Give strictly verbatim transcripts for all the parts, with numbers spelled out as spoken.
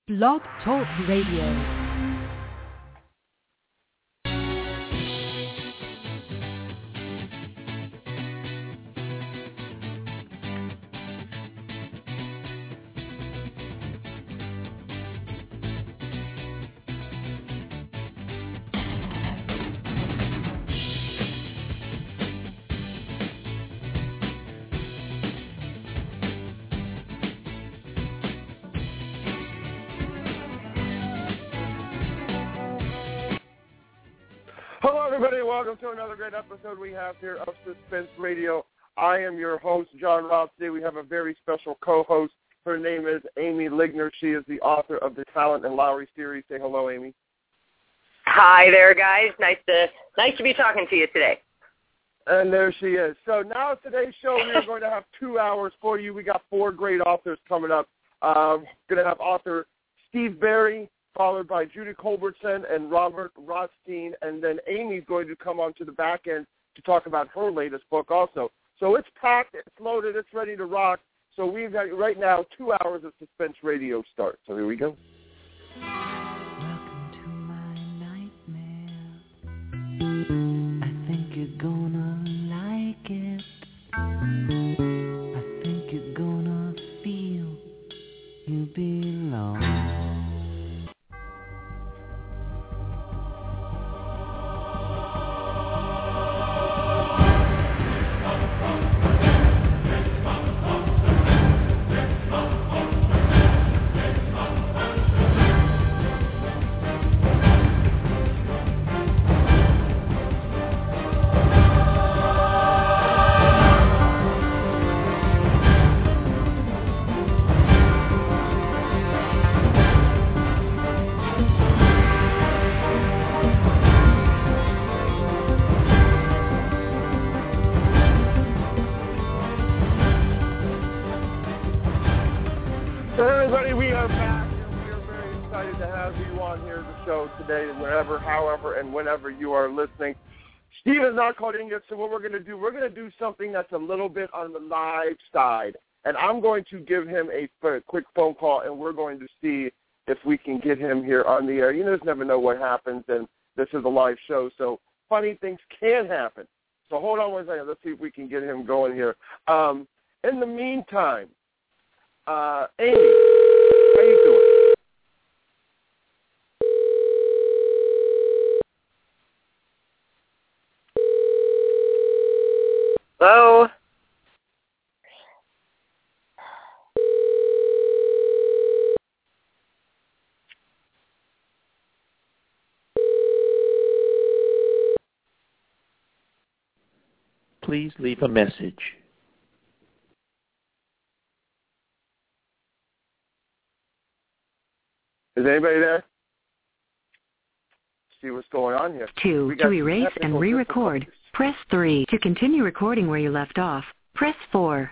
Blog Talk Radio. Everybody, welcome to another great episode we have here of Suspense Radio. I am your host, John Ross. Today we have a very special co-host. Her name is Amy Ligner. She is the author of the Talent and Lowry series. Say hello, Amy. Hi there, guys. Nice to nice to be talking to you today. And there she is. So now today's show, we are going to have two hours for you. We got four great authors coming up. Um, going to have author Steve Berry, followed by Judy Culbertson and Robert Rothstein, and then Amy's going to come on to the back end to talk about her latest book also. So it's packed, it's loaded, it's ready to rock. So we've got, right now, two hours of Suspense Radio start. So here we go. Welcome to my nightmare. I think you're gonna like it. I think you're gonna feel you belong. Today, wherever, however, and whenever you are listening. Steve is not called in yet, so what we're going to do, we're going to do something that's a little bit on the live side, and I'm going to give him a, a quick phone call, and we're going to see if we can get him here on the air. You just never know what happens, and this is a live show, so funny things can happen. So hold on one second. Let's see if we can get him going here. Um, in the meantime, uh, Amy, how you doing? Hello? Please leave a message. Is anybody there? See what's going on here. Two, to erase and re-record, press three. To continue recording where you left off, press four.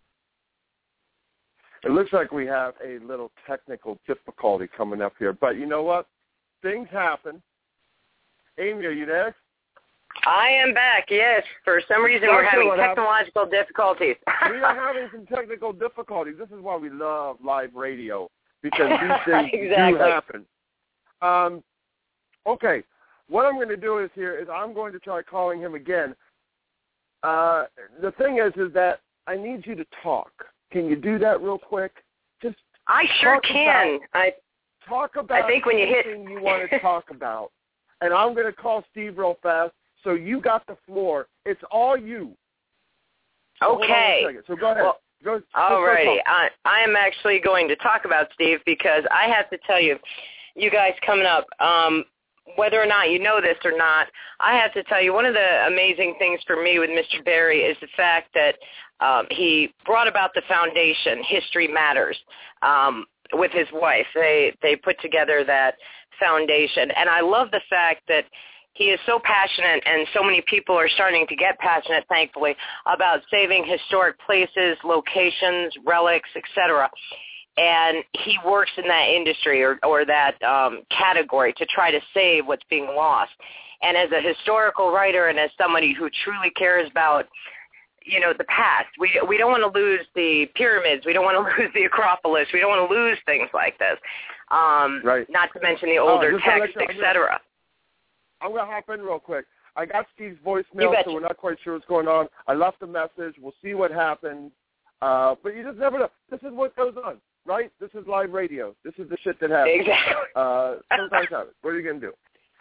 It looks like we have a little technical difficulty coming up here, but you know what? Things happen. Amy, are you there? I am back, yes. For some reason, Not we're sure having technological happened. difficulties. We are having some technical difficulties. This is why we love live radio, because these things exactly. do happen. Um, okay. What I'm going to do is here is I'm going to try calling him again. Uh, the thing is, is that I need you to talk. Can you do that real quick? Just I sure talk can. About, I talk about I think when you hit anything you want to talk about. And I'm going to call Steve real fast. So you got the floor. It's all you. So okay. So go ahead. Well, go, all righty. I, I am actually going to talk about Steve because I have to tell you, you guys coming up, um, whether or not you know this or not, I have to tell you, one of the amazing things for me with Mister Berry is the fact that um, he brought about the foundation, History Matters, um, with his wife. They they put together that foundation, and I love the fact that he is so passionate, and so many people are starting to get passionate, thankfully, about saving historic places, locations, relics, et cetera. And he works in that industry or, or that um, category to try to save what's being lost. And as a historical writer and as somebody who truly cares about you know, the past. We we don't want to lose the pyramids. We don't want to lose the Acropolis. We don't want to lose things like this. Um, right. Not to mention the older oh, texts, et cetera. I'm going to hop in real quick. I got Steve's voicemail, so we're not quite sure what's going on. I left a message. We'll see what happens. Uh, but you just never know. This is what goes on, right? This is live radio. This is the shit that happens. Exactly. Uh, sometimes happens. What are you going to do?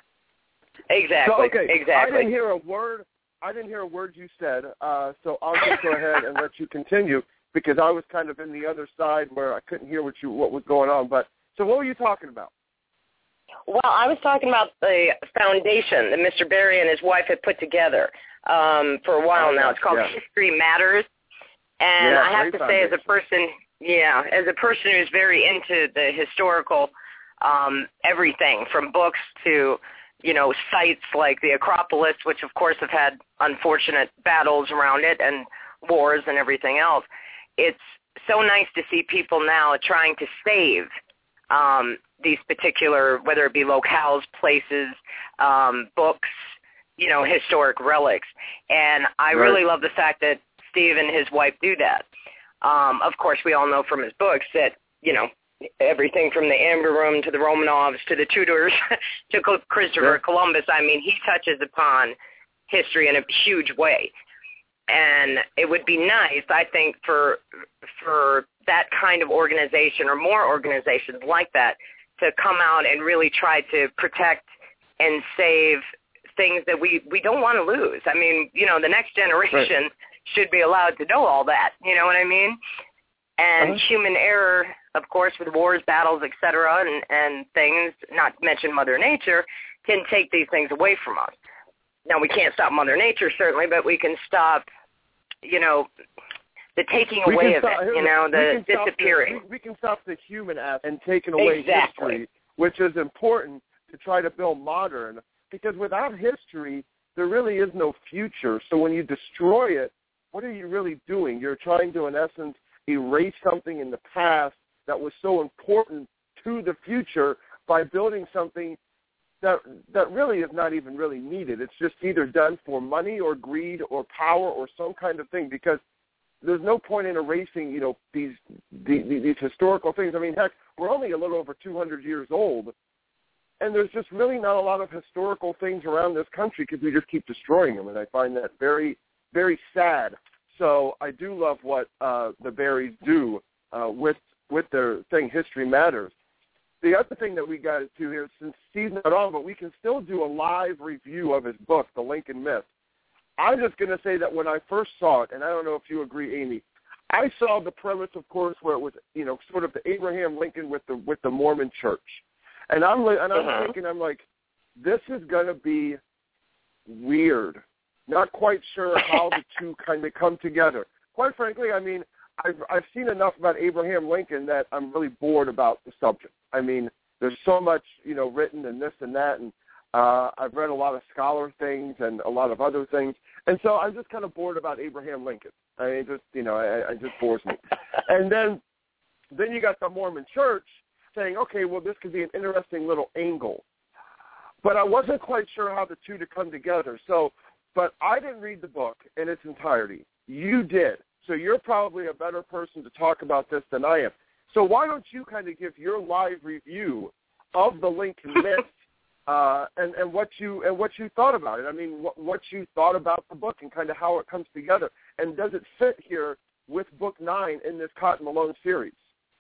Exactly. So, okay. Exactly. I didn't hear a word. I didn't hear a word you said. Uh, so I'll just go ahead and let you continue because I was kind of in the other side where I couldn't hear what you what was going on. But so what were you talking about? Well, I was talking about the foundation that Mister Berry and his wife had put together um, for a while oh, now. yeah, It's called yeah. History Matters. And yeah, I have to foundation. say as a person, yeah, as a person who's very into the historical um, everything from books to, you know, sites like the Acropolis, which of course have had unfortunate battles around it and wars and everything else. It's so nice to see people now trying to save um, these particular, whether it be locales, places, um, books, you know, historic relics. And I right. really love the fact that Steve and his wife do that. Um, of course, we all know from his books that, you know, everything from the Amber Room to the Romanovs to the Tudors to Christopher yeah. Columbus. I mean, he touches upon history in a huge way. And it would be nice, I think, for for that kind of organization or more organizations like that to come out and really try to protect and save things that we, we don't want to lose. I mean, you know, the next generation right. should be allowed to know all that. You know what I mean? And uh-huh. human error, of course, with wars, battles, et cetera, and, and things, not to mention Mother Nature, can take these things away from us. Now, we can't stop Mother Nature, certainly, but we can stop, you know, the taking we away of stop, it, you know, the we disappearing. The, we, we can stop the human aspect and taking away exactly. history, which is important to try to build modern, because without history, there really is no future. So when you destroy it, what are you really doing? You're trying to, in essence, erase something in the past that was so important to the future by building something that that really is not even really needed. It's just either done for money or greed or power or some kind of thing, because there's no point in erasing, you know, these, these these historical things. I mean, heck, we're only a little over two hundred years old, and there's just really not a lot of historical things around this country because we just keep destroying them, and I find that very, very sad. So I do love what uh, the Berries do uh, with with their thing, History Matters. The other thing that we got to do here, since Steve's not on, but we can still do a live review of his book, The Lincoln Myth. I'm just going to say that when I first saw it, and I don't know if you agree, Amy, I saw the premise, of course, where it was, you know, sort of the Abraham Lincoln with the with the Mormon Church, and I'm and I'm uh-huh. thinking, I'm like, this is going to be weird. Not quite sure how the two kind of come together. Quite frankly, I mean, I've I've seen enough about Abraham Lincoln that I'm really bored about the subject. I mean, there's so much, you know, written and this and that, and uh, I've read a lot of scholar things and a lot of other things, and so I'm just kind of bored about Abraham Lincoln. I mean, just you know, I, I just bores me. And then, then you got the Mormon Church saying, okay, well, this could be an interesting little angle, but I wasn't quite sure how the two to come together. So, but I didn't read the book in its entirety. You did, so you're probably a better person to talk about this than I am. So why don't you kind of give your live review of the Lincoln Myth uh, and, and what you and what you thought about it? I mean, what, what you thought about the book and kind of how it comes together, and does it fit here with Book Nine in this Cotton Malone series?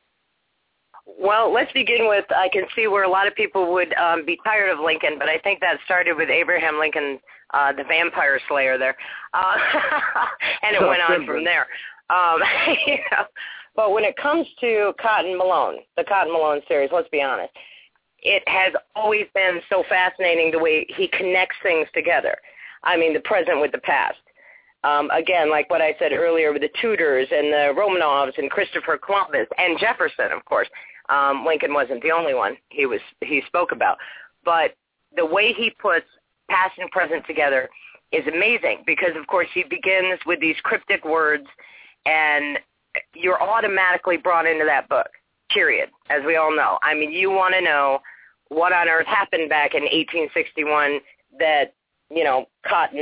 Well, let's begin with, I can see where a lot of people would um, be tired of Lincoln, but I think that started with Abraham Lincoln, uh, the vampire slayer there, uh, and it went on from there. Um, you know, but when it comes to Cotton Malone, the Cotton Malone series, let's be honest, it has always been so fascinating the way he connects things together. I mean, the present with the past. Um, again, like what I said earlier with the Tudors and the Romanovs and Christopher Columbus and Jefferson, of course. Um, Lincoln wasn't the only one he was he spoke about. But the way he puts past and present together is amazing because, of course, he begins with these cryptic words, and you're automatically brought into that book, period, as we all know. I mean, you want to know what on earth happened back in eighteen sixty-one that, you know, cotton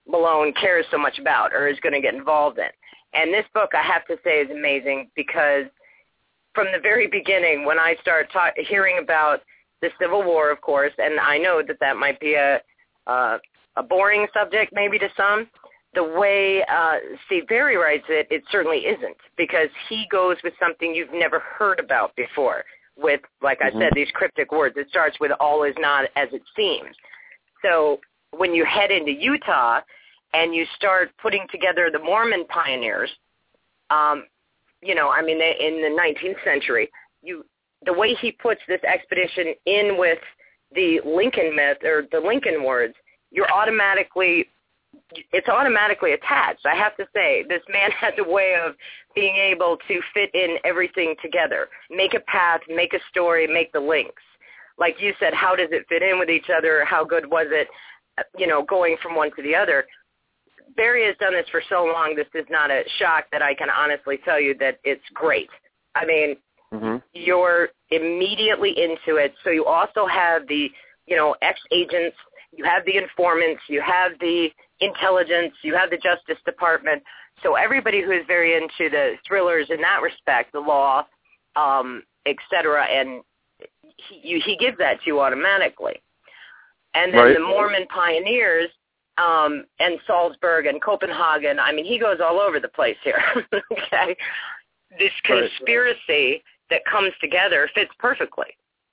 Malone cares so much about or is going to get involved in. And this book, I have to say, is amazing because from the very beginning, when I started ta- hearing about the Civil War, of course, and I know that that might be a uh, a boring subject maybe to some, the way uh, Steve Berry writes it, it certainly isn't, because he goes with something you've never heard about before with, like mm-hmm. I said, these cryptic words. It starts with all is not as it seems. So when you head into Utah and you start putting together the Mormon pioneers, um, you know, I mean, they, in the nineteenth century, you the way he puts this expedition in with the Lincoln myth or the Lincoln words, you're automatically, it's automatically attached. I have to say, this man has a way of being able to fit in everything together, make a path, make a story, make the links. Like you said, how does it fit in with each other? How good was it, you know, going from one to the other? Barry has done this for so long, this is not a shock that I can honestly tell you that it's great. I mean, mm-hmm. you're immediately into it. So you also have the, you know, ex-agents, you have the informants, you have the intelligence, you have the Justice Department. So everybody who is very into the thrillers in that respect, the law, um, et cetera, and he, he gives that to you automatically. And then right. the Mormon pioneers, um, and Salzburg and Copenhagen, I mean, he goes all over the place here, okay? This conspiracy that comes together fits perfectly.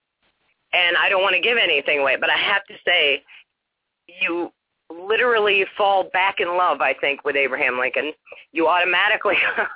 And I don't want to give anything away, but I have to say, you literally fall back in love, I think, with Abraham Lincoln. You automatically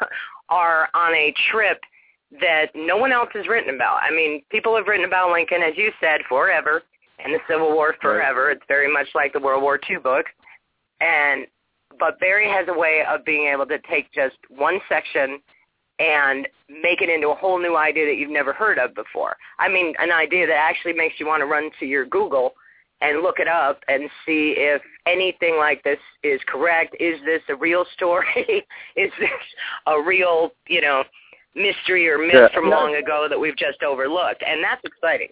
are on a trip that no one else has written about. I mean, people have written about Lincoln, as you said, forever, and the Civil War forever. It's very much like the World War Two book. And but Barry has a way of being able to take just one section and make it into a whole new idea that you've never heard of before. I mean, an idea that actually makes you want to run to your Google and look it up and see if anything like this is correct. Is this a real story? Is this a real, you know, mystery or myth yeah. from long ago that we've just overlooked? And that's exciting.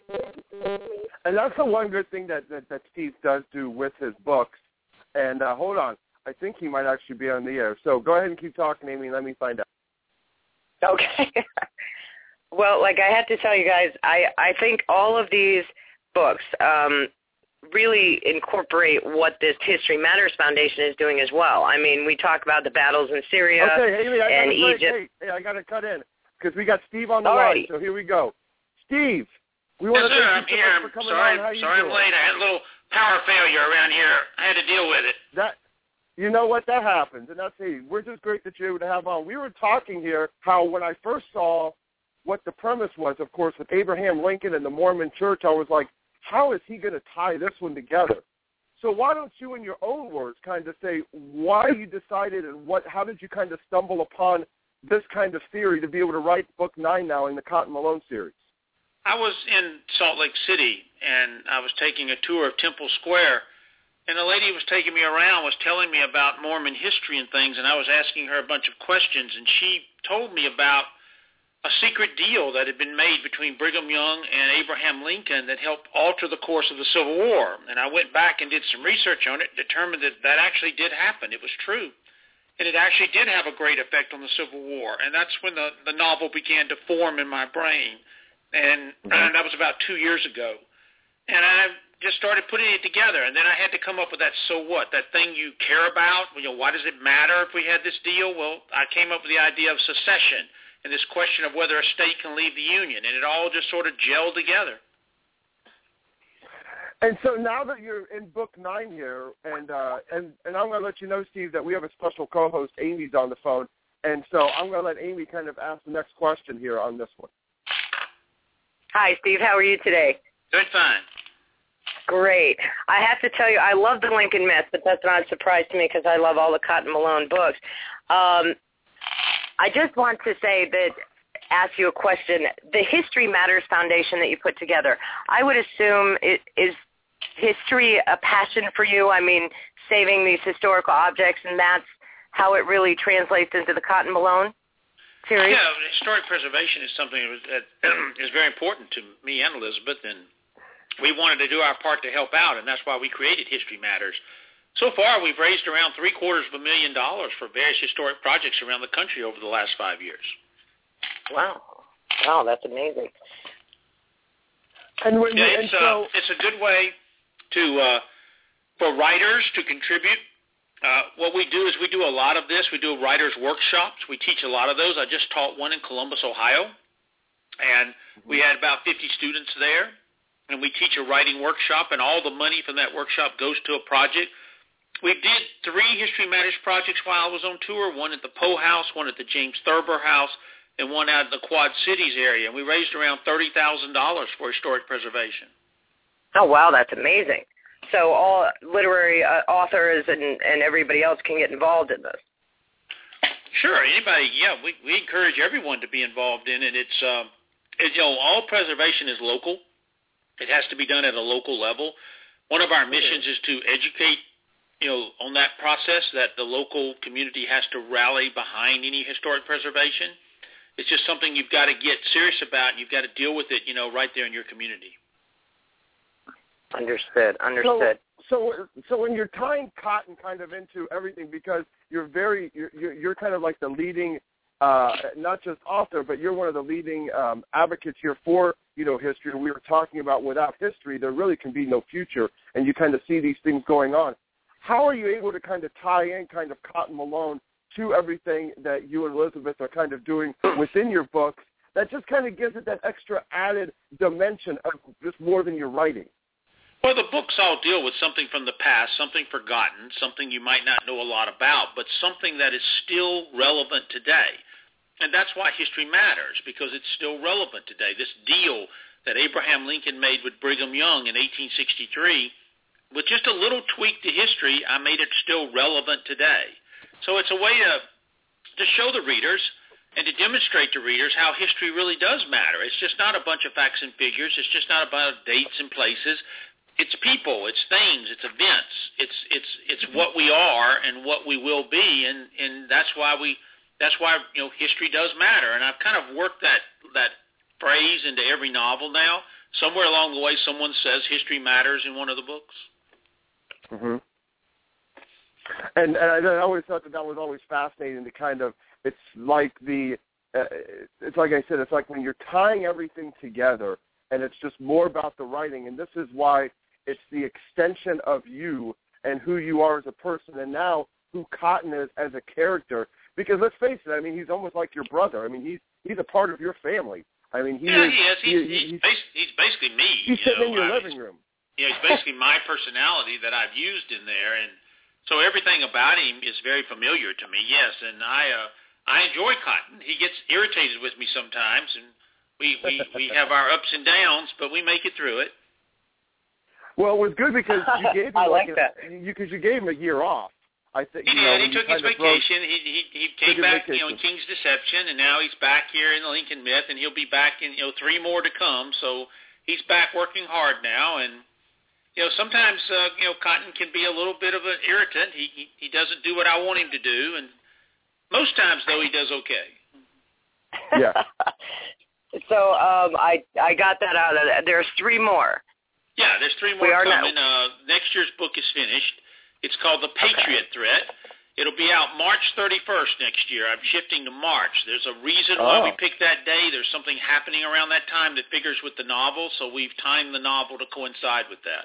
And that's the one good thing that, that, that Steve does do with his books. And uh, hold on. I think he might actually be on the air. So go ahead and keep talking, Amy, and let me find out. Okay. Well, like I have to tell you guys, I, I think all of these books um, really incorporate what this History Matters Foundation is doing as well. I mean, we talk about the battles in Syria okay, Amy, I and gotta Egypt. Break. Hey, hey, I got to cut in because we got Steve on the Alrighty. line. So here we go. Steve, we want yes, to sir, thank I'm you so here. much for coming sorry, on. How you sorry doing? I'm late. I had a little power failure around here. I had to deal with it. That. You know what, that happens, and that's hey, we're just great that you're able to have on. We were talking here how when I first saw what the premise was, of course, with Abraham Lincoln and the Mormon Church, I was like, how is he going to tie this one together? So why don't you, in your own words, kind of say why you decided and what, how did you kind of stumble upon this kind of theory to be able to write book nine now in the Cotton Malone series? I was in Salt Lake City, and I was taking a tour of Temple Square. And the lady who was taking me around was telling me about Mormon history and things, and I was asking her a bunch of questions, and she told me about a secret deal that had been made between Brigham Young and Abraham Lincoln that helped alter the course of the Civil War. And I went back and did some research on it, determined that that actually did happen. It was true. And it actually did have a great effect on the Civil War. And that's when the, the novel began to form in my brain. And, mm-hmm. and that was about two years ago. And I just started putting it together, and then I had to come up with that so what, that thing you care about. You know, why does it matter if we had this deal? Well, I came up with the idea of secession and this question of whether a state can leave the Union, and it all just sort of gelled together. And so now that you're in book nine here, and uh, and, and I'm going to let you know, Steve, that we have a special co-host, Amy's on the phone, and so I'm going to let Amy kind of ask the next question here on this one. Hi, Steve. How are you today? Doing fine. Great. I have to tell you, I love the Lincoln myth, but that's not a surprise to me because I love all the Cotton Malone books. Um, I just want to say that, ask you a question. The History Matters Foundation that you put together, I would assume, it, is history a passion for you? I mean, saving these historical objects, and that's how it really translates into the Cotton Malone series? Yeah, historic preservation is something that is very important to me and Elizabeth, and we wanted to do our part to help out, and that's why we created History Matters. So far, we've raised around three quarters of a million dollars for various historic projects around the country over the last five years. Wow. Wow, that's amazing. And, when, yeah, and it's, so, uh, it's a good way to uh, for writers to contribute. Uh, what we do is we do a lot of this. We do writers' workshops. We teach a lot of those. I just taught one in Columbus, Ohio, and we had about fifty students there. And we teach a writing workshop, and all the money from that workshop goes to a project. We did three History Matters projects while I was on tour, one at the Poe House, one at the James Thurber House, and one out in the Quad Cities area. And we raised around thirty thousand dollars for historic preservation. Oh, wow, that's amazing. So all literary uh, authors and, and everybody else can get involved in this. Sure, anybody, yeah, we, we encourage everyone to be involved in it. It's, um, it, you know, all preservation is local. It has to be done at a local level. One of our missions is to educate, you know, on that process, that the local community has to rally behind any historic preservation. It's just something you've got to get serious about. You've got to deal with it, you know, right there in your community. Understood. Understood. So, so, so when you're tying cotton kind of into everything, because you're very, you're, you're kind of like the leading, uh, not just author, but you're one of the leading um, advocates here for, you know, history. We were talking about without history, there really can be no future, and you kind of see these things going on. How are you able to kind of tie in kind of Cotton Malone to everything that you and Elizabeth are kind of doing within your books that just kind of gives it that extra added dimension of just more than your writing? Well, the books all deal with something from the past, something forgotten, something you might not know a lot about, but something that is still relevant today. And that's why history matters, because it's still relevant today. This deal that Abraham Lincoln made with Brigham Young in eighteen sixty-three, with just a little tweak to history, I made it still relevant today. So it's a way to, to show the readers and to demonstrate to readers how history really does matter. It's just not a bunch of facts and figures. It's just not about dates and places. It's people, it's things, it's events, it's it's it's what we are and what we will be, and, and that's why we that's why you know history does matter. And I've kind of worked that that phrase into every novel now. Somewhere along the way, someone says history matters in one of the books. Mm-hmm. And, and I always thought that that was always fascinating. To kind of, it's like the, uh, it's like I said, it's like when you're tying everything together, and it's just more about the writing. And this is why it's the extension of you and who you are as a person, and now who Cotton is as a character. Because let's face it, I mean, he's almost like your brother. I mean, he's he's a part of your family. I mean, he yeah, is, he is. He's, he, he's, he's, bas- he's basically me. He's you sitting know, in your I, living room. Yeah, he's basically my personality that I've used in there, and so everything about him is very familiar to me. Yes, and I uh, I enjoy Cotton. He gets irritated with me sometimes, and we we, we have our ups and downs, but we make it through it. Well, it was good because you gave him I like like that. A, you, because you gave him a year off. I think He you know, did. He took his vacation. He he he came his back, vacation. you know, in King's Deception, and now he's back here in the Lincoln Myth, and he'll be back in you know three more to come. So he's back working hard now, and you know sometimes uh, you know Cotton can be a little bit of an irritant. He, he he doesn't do what I want him to do, and most times though he does okay. Yeah. So um, I I got that out of that. There's three more. Yeah, there's three more We are coming. now. Uh, next year's book is finished. It's called The Patriot okay. Threat. It'll be out March thirty-first next year. I'm shifting to March. There's a reason oh. why we picked that day. There's something happening around that time that figures with the novel, so we've timed the novel to coincide with that.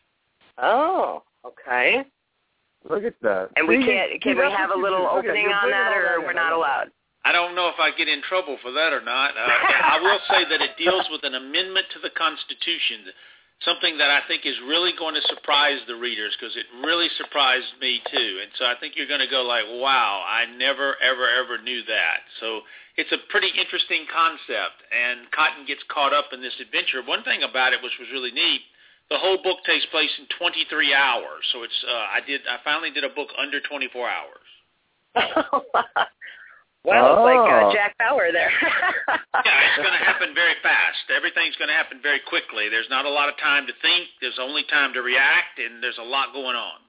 Oh, okay. Look at that. And we can't, can we have a little opening on that, or we're not allowed? I don't know if I get in trouble for that or not. Uh, I will say that it deals with an amendment to the Constitution, something that I think is really going to surprise the readers, because it really surprised me too. And so I think you're going to go like, wow, I never, ever, ever knew that. So it's a pretty interesting concept, and Cotton gets caught up in this adventure. One thing about it, which was really neat, the whole book takes place in twenty-three hours. So it's uh, I did I finally did a book under twenty-four hours. Well, oh. it's like uh, Jack Bauer there. Yeah, it's going to happen very fast. Everything's going to happen very quickly. There's not a lot of time to think. There's only time to react, and there's a lot going on.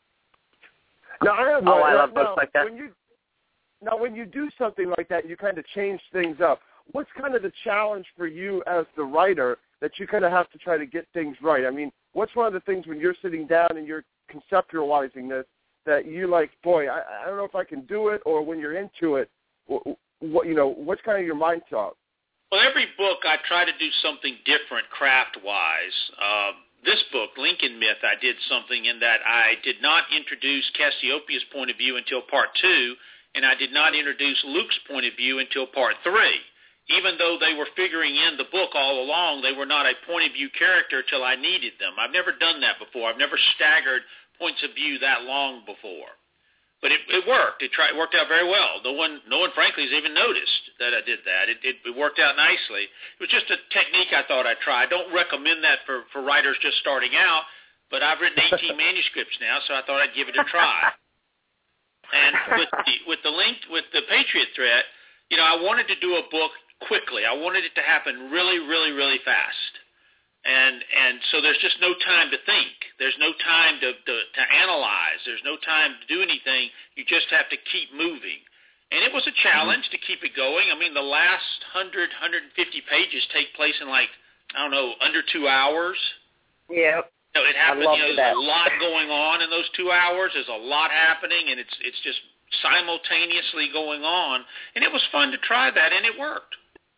Now, I have, oh, I now, love books now, like that. When you, now, when you do something like that, you kind of change things up. What's kind of the challenge for you as the writer that you kind of have to try to get things right? I mean, what's one of the things when you're sitting down and you're conceptualizing this that you like, boy, I, I don't know if I can do it, or when you're into it, what, what you know, what's kind of your mind thought? Well, every book I try to do something different craft-wise. Uh, this book, Lincoln Myth, I did something in that I did not introduce Cassiopeia's point of view until part two, and I did not introduce Luke's point of view until part three. Even though they were figuring in the book all along, they were not a point of view character till I needed them. I've never done that before. I've never staggered points of view that long before. But it, it worked. It, tried, it worked out very well. No one, no one, frankly, has even noticed that I did that. It, it, it worked out nicely. It was just a technique I thought I'd try. I don't recommend that for, for writers just starting out, but I've written eighteen manuscripts now, so I thought I'd give it a try. And with the, with the link, with the Patriot Threat, you know, I wanted to do a book quickly. I wanted it to happen really, really, really fast. And and so there's just no time to think. There's no time to, to, to analyze. There's no time to do anything. You just have to keep moving. And it was a challenge to keep it going. I mean, the last one hundred, one hundred fifty pages take place in like, I don't know, under two hours. Yep. You know, it happened, I you know, there's a lot going on in those two hours. There's a lot happening, and it's it's just simultaneously going on. And it was fun to try that, and it worked.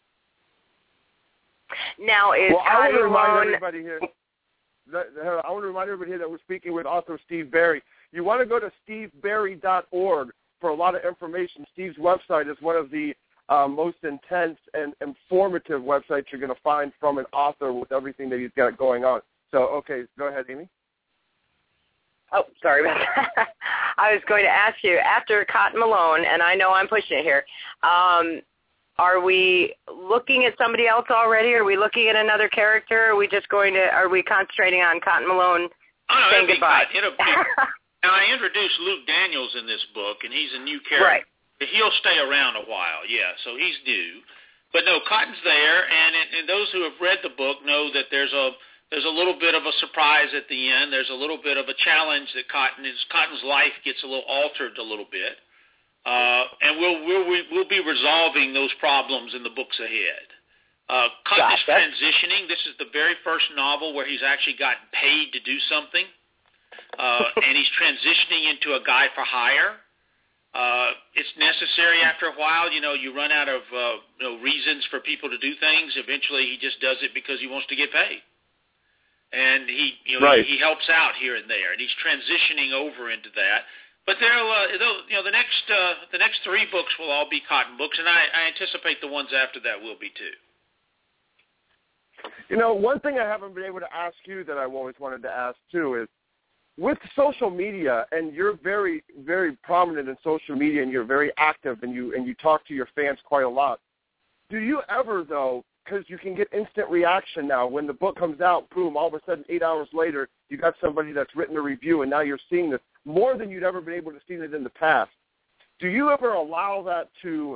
Now, is well, I want to remind Malone... everybody here. That, uh, I want to remind everybody here that we're speaking with author Steve Berry. You want to go to steve berry dot org for a lot of information. Steve's website is one of the uh, most intense and informative websites you're going to find from an author with everything that he's got going on. So, okay, go ahead, Amy. Oh, sorry about that. I was going to ask you, after Cotton Malone, and I know I'm pushing it here, um, are we looking at somebody else already? Are we looking at another character? Are we just going to, are we concentrating on Cotton Malone oh, saying goodbye? It'll be, now, I introduced Luke Daniels in this book, and he's a new character. Right. He'll stay around a while, yeah, so he's new. But, no, Cotton's there, and, and those who have read the book know that there's a there's a little bit of a surprise at the end. There's a little bit of a challenge that Cotton is, Cotton's life gets a little altered a little bit. Uh, and we'll, we'll we'll be resolving those problems in the books ahead. Uh, Cotton is transitioning. This is the very first novel where he's actually gotten paid to do something, uh, and he's transitioning into a guy for hire. Uh, it's necessary after a while. You know, you run out of uh, you know, reasons for people to do things. Eventually, he just does it because he wants to get paid, and he you know right. he, he helps out here and there, and he's transitioning over into that. But they'll, uh, they'll, you know, the next uh, the next three books will all be Cotton books, and I, I anticipate the ones after that will be too. You know, one thing I haven't been able to ask you that I've always wanted to ask too is, with social media, and you're very, very prominent in social media, and you're very active, and you and you talk to your fans quite a lot. Do you ever, though, because you can get instant reaction now, when the book comes out, boom, all of a sudden, eight hours later, you got somebody that's written a review, and now you're seeing this more than you'd ever been able to see it in the past. Do you ever allow that to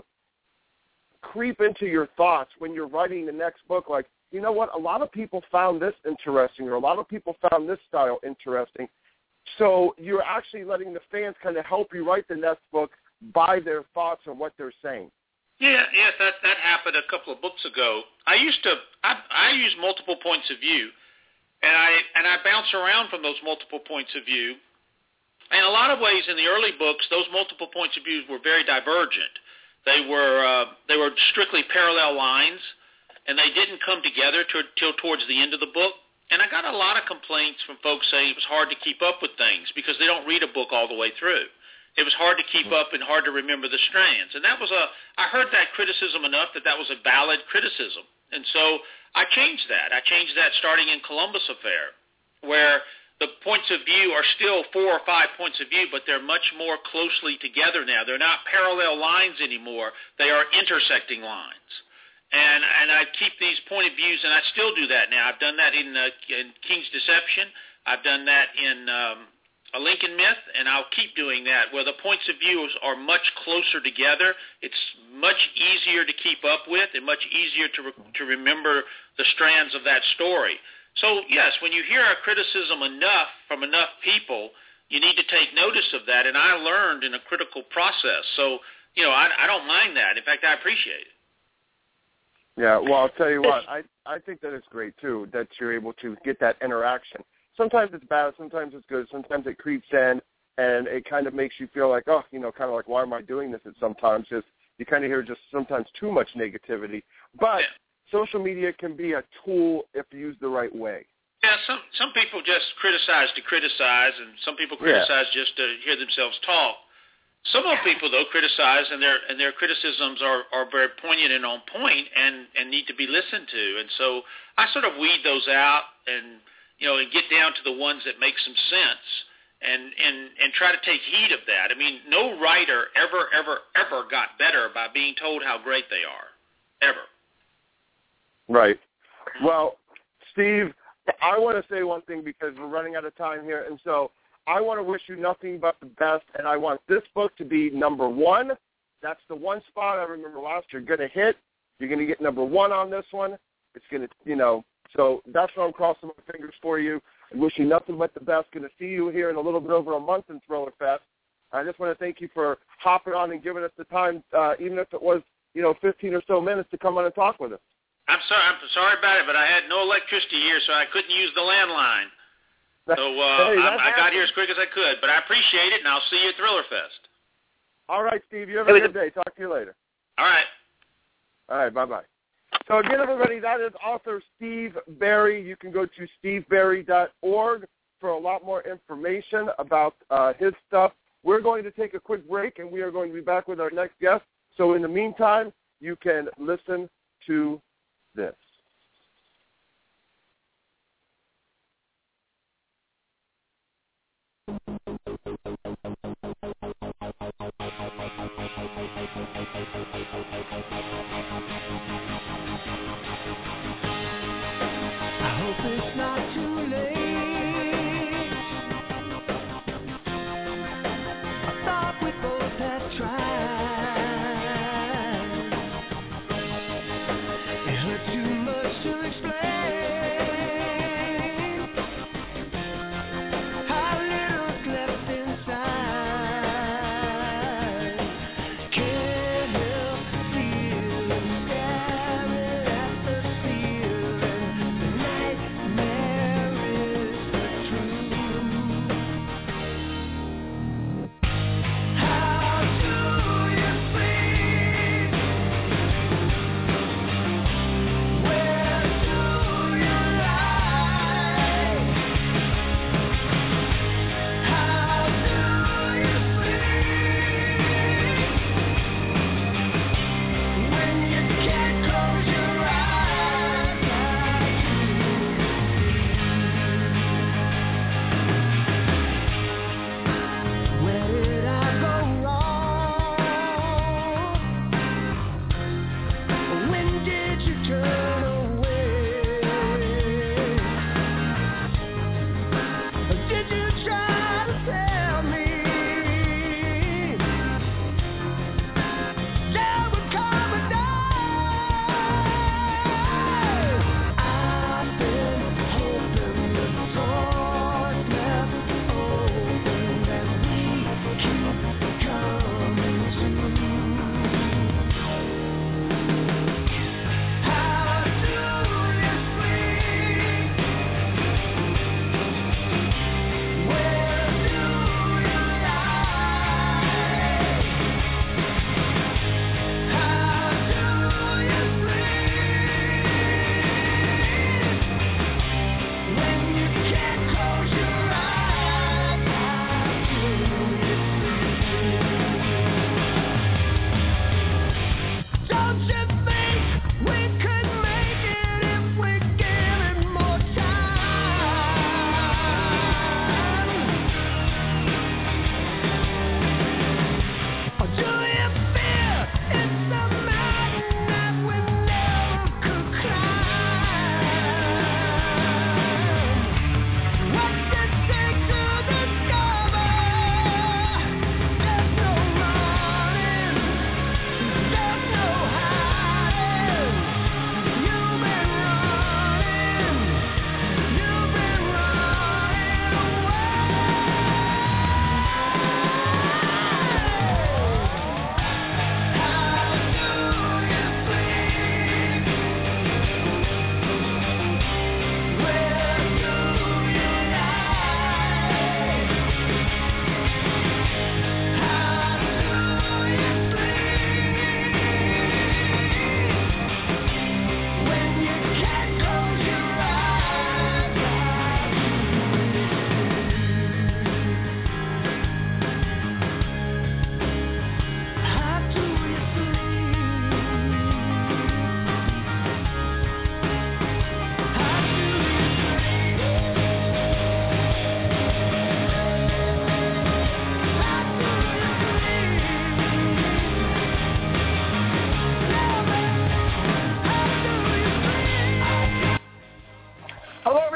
creep into your thoughts when you're writing the next book? Like, you know what, a lot of people found this interesting, or a lot of people found this style interesting. So you're actually letting the fans kind of help you write the next book by their thoughts on what they're saying. Yeah, yes, that that happened a couple of books ago. I used to, I, I use multiple points of view, and I and I bounce around from those multiple points of view. In a lot of ways, in the early books, those multiple points of view were very divergent. They were uh, they were strictly parallel lines, and they didn't come together till towards the end of the book. And I got a lot of complaints from folks saying it was hard to keep up with things because they don't read a book all the way through. It was hard to keep up and hard to remember the strands. And that was a, I heard that criticism enough that that was a valid criticism. And so I changed that. I changed that starting in Columbus Affair, where the points of view are still four or five points of view, but they're much more closely together now. They're not parallel lines anymore. They are intersecting lines. And and I keep these point of views, and I still do that now. I've done that in, uh, in King's Deception. I've done that in um, A Lincoln Myth, and I'll keep doing that, where the points of view are much closer together. It's much easier to keep up with and much easier to re- to remember the strands of that story. So, yes, when you hear a criticism enough from enough people, you need to take notice of that, and I learned in a critical process. So, you know, I, I don't mind that. In fact, I appreciate it. Yeah, well, I'll tell you what, I, I think that it's great, too, that you're able to get that interaction. sometimes it's bad, sometimes it's good, sometimes it creeps in, and it kind of makes you feel like, oh, you know, kind of like, why am I doing this? At sometimes just you kind of hear just sometimes too much negativity. But social media can be a tool if used the right way. Yeah, some some people just criticize to criticize, and some people criticize yeah. just to hear themselves talk. Some of people, though, criticize, and their and their criticisms are, are very poignant and on point, and, and need to be listened to. And so I sort of weed those out, and you know, and get down to the ones that make some sense, and and and try to take heed of that. I mean, no writer ever ever ever got better by being told how great they are, ever. Right. Well, Steve, I want to say one thing because we're running out of time here, and so I want to wish you nothing but the best, and I want this book to be number one. That's the one spot I remember last year. You're going to hit. You're going to get number one on this one. It's going to, you know, so that's what I'm crossing my fingers for you. I wish you nothing but the best. Going to see you here in a little bit over a month in Thriller Fest. I just want to thank you for hopping on and giving us the time, uh, even if it was, you know, fifteen or so minutes to come on and talk with us. I'm sorry. I'm sorry about it, but I had no electricity here, so I couldn't use the landline. So uh, hey, I, I got here as quick as I could, but I appreciate it, and I'll see you at Thriller Fest. All right, Steve. You have a good day. Talk to you later. All right. All right. Bye-bye. So, again, everybody, that is author Steve Berry. You can go to steve berry dot org for a lot more information about uh, his stuff. We're going to take a quick break, and we are going to be back with our next guest. So, in the meantime, you can listen to this. I hope it's not too late. I thought we both had tried. It hurt too much to explain how little's left inside. Can't help feeling staring at the ceiling. The nightmare is the truth. How to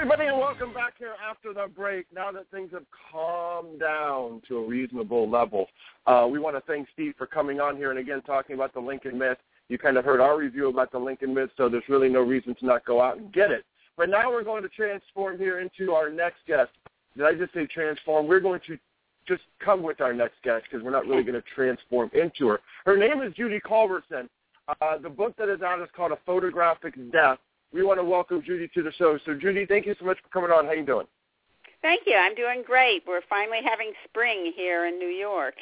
everybody, and welcome back here after the break. Now that things have calmed down to a reasonable level, uh, we want to thank Steve for coming on here and, again, talking about the Lincoln Myth. You kind of heard our review about the Lincoln Myth, so there's really no reason to not go out and get it. But now we're going to transform here into our next guest. Did I just say transform? We're going to just come with our next guest because we're not really going to transform into her. Her name is Judy Culbertson. Uh, the book that is out is called A Photographic Death. We want to welcome Judy to the show. So, Judy, thank you so much for coming on. How you doing? Thank you. I'm doing great. We're finally having spring here in New York.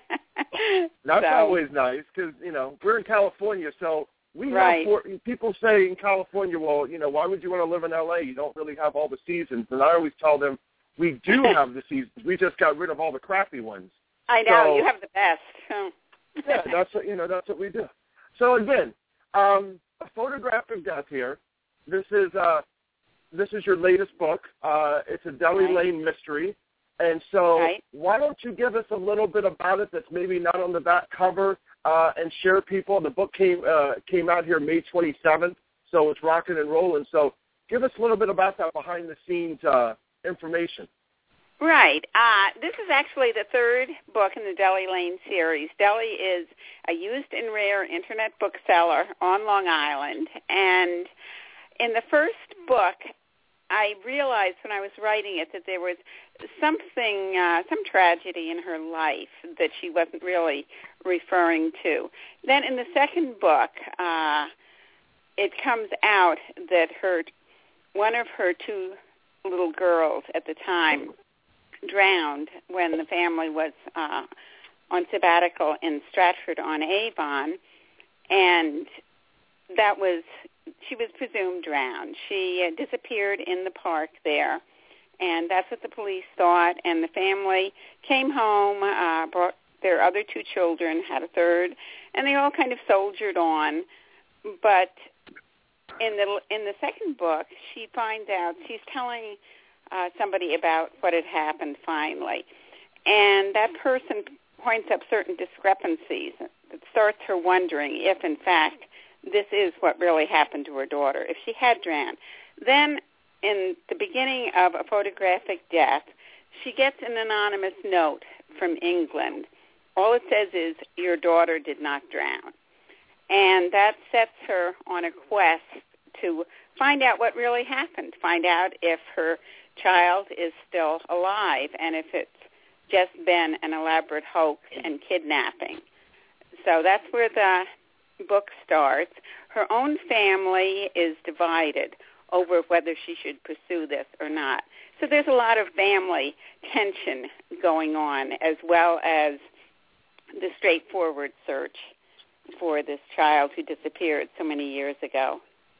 That's so. always nice because, you know, we're in California, so we right. have four, people say in California, well, you know, why would you want to live in L A? You don't really have all the seasons. And I always tell them we do have the seasons. We just got rid of all the crappy ones. I know. So, you have the best. yeah, that's what, you know, that's what we do. So, again, um, A Photographic Death here. This is uh, this is your latest book. Uh, it's a Delhi right. Lane mystery. And so right. why don't you give us a little bit about it that's maybe not on the back cover uh, and share people. The book came uh, came out here May twenty-seventh, so it's rocking and rolling. So give us a little bit about that behind-the-scenes uh, information. Right. Uh, this is actually the third book in the Delhi Lane series. Delhi is a used and rare Internet bookseller on Long Island, and in the first book, I realized when I was writing it that there was something, uh, some tragedy in her life that she wasn't really referring to. Then in the second book, uh, it comes out that her, one of her two little girls at the time drowned when the family was uh, on sabbatical in Stratford-on-Avon, and that was... she was presumed drowned. She uh, disappeared in the park there, and that's what the police thought. And the family came home, uh, brought their other two children, had a third, and they all kind of soldiered on. But in the in the second book, she finds out, she's telling uh, somebody about what had happened finally, and that person points up certain discrepancies that starts her wondering if, in fact, this is what really happened to her daughter, if she had drowned. Then, in the beginning of A Photographic Death, she gets an anonymous note from England. All it says is, your daughter did not drown. And that sets her on a quest to find out what really happened, find out if her child is still alive and if it's just been an elaborate hoax and kidnapping. So that's where the book starts. Her own family is divided over whether she should pursue this or not. So there's a lot of family tension going on, as well as the straightforward search for this child who disappeared so many years ago.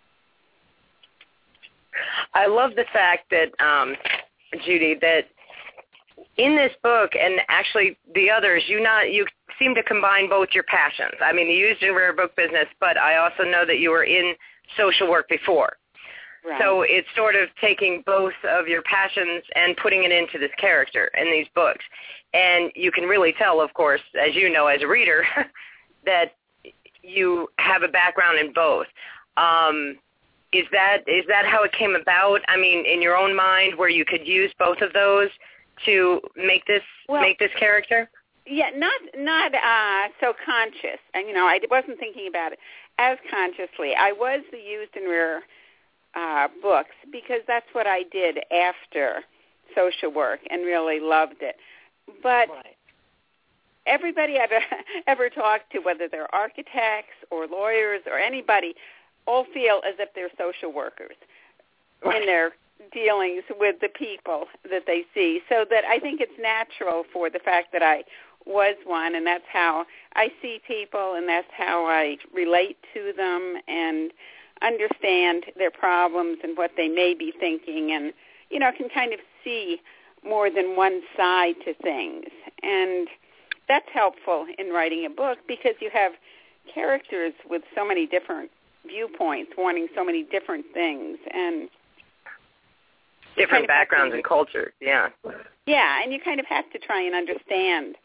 I love the fact that, um, Judy, that in this book, and actually the others, you not you seem to combine both your passions. I mean, the used and rare book business, but I also know that you were in social work before. Right. So it's sort of taking both of your passions and putting it into this character in these books. And you can really tell, of course, as you know as a reader, that you have a background in both. Um, is that is that how it came about? I mean, in your own mind, where you could use both of those to make this well, make this character? Yeah, not not uh, so conscious. And, you know, I wasn't thinking about it as consciously. I was the used and rare uh, books because that's what I did after social work and really loved it. But right. everybody I've ever talked to, whether they're architects or lawyers or anybody, all feel as if they're social workers right. in their dealings with the people that they see. So that I think it's natural for the fact that I was one, and that's how I see people, and that's how I relate to them and understand their problems and what they may be thinking, and, you know, can kind of see more than one side to things. And that's helpful in writing a book because you have characters with so many different viewpoints, wanting so many different things, and different backgrounds and cultures, yeah. Yeah, and you kind of have to try and understand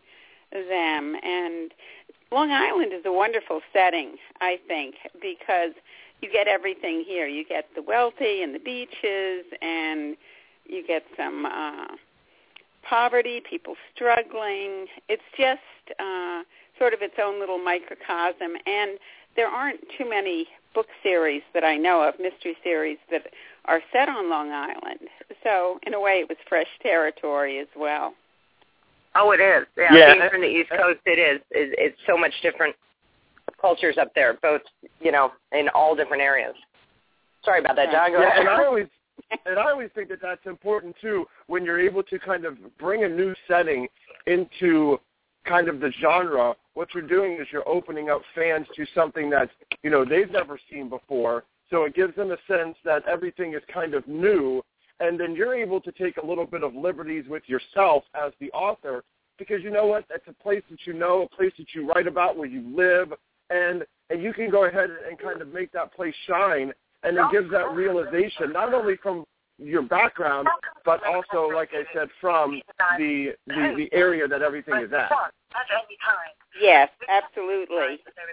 them. And Long Island is a wonderful setting, I think, because you get everything here. You get the wealthy and the beaches, and you get some uh, poverty, people struggling. It's just uh, sort of its own little microcosm, and there aren't too many book series that I know of, mystery series, that are set on Long Island. So, in a way, it was fresh territory as well. Oh, it is. Yeah, yeah. Being from the East Coast, it is. It's, it's so much different cultures up there, both, you know, in all different areas. Sorry about that, John. Go yeah, ahead. and I always and I always think that that's important too, when you're able to kind of bring a new setting into kind of the genre. What you're doing is you're opening up fans to something that, you know, they've never seen before. So it gives them a sense that everything is kind of new, and then you're able to take a little bit of liberties with yourself as the author, because you know what? That's a place that you know, a place that you write about, where you live, and and you can go ahead and kind of make that place shine, and it gives that realization, not only from your background, but also, like I said, from the the, the area that everything is at. Yes, absolutely.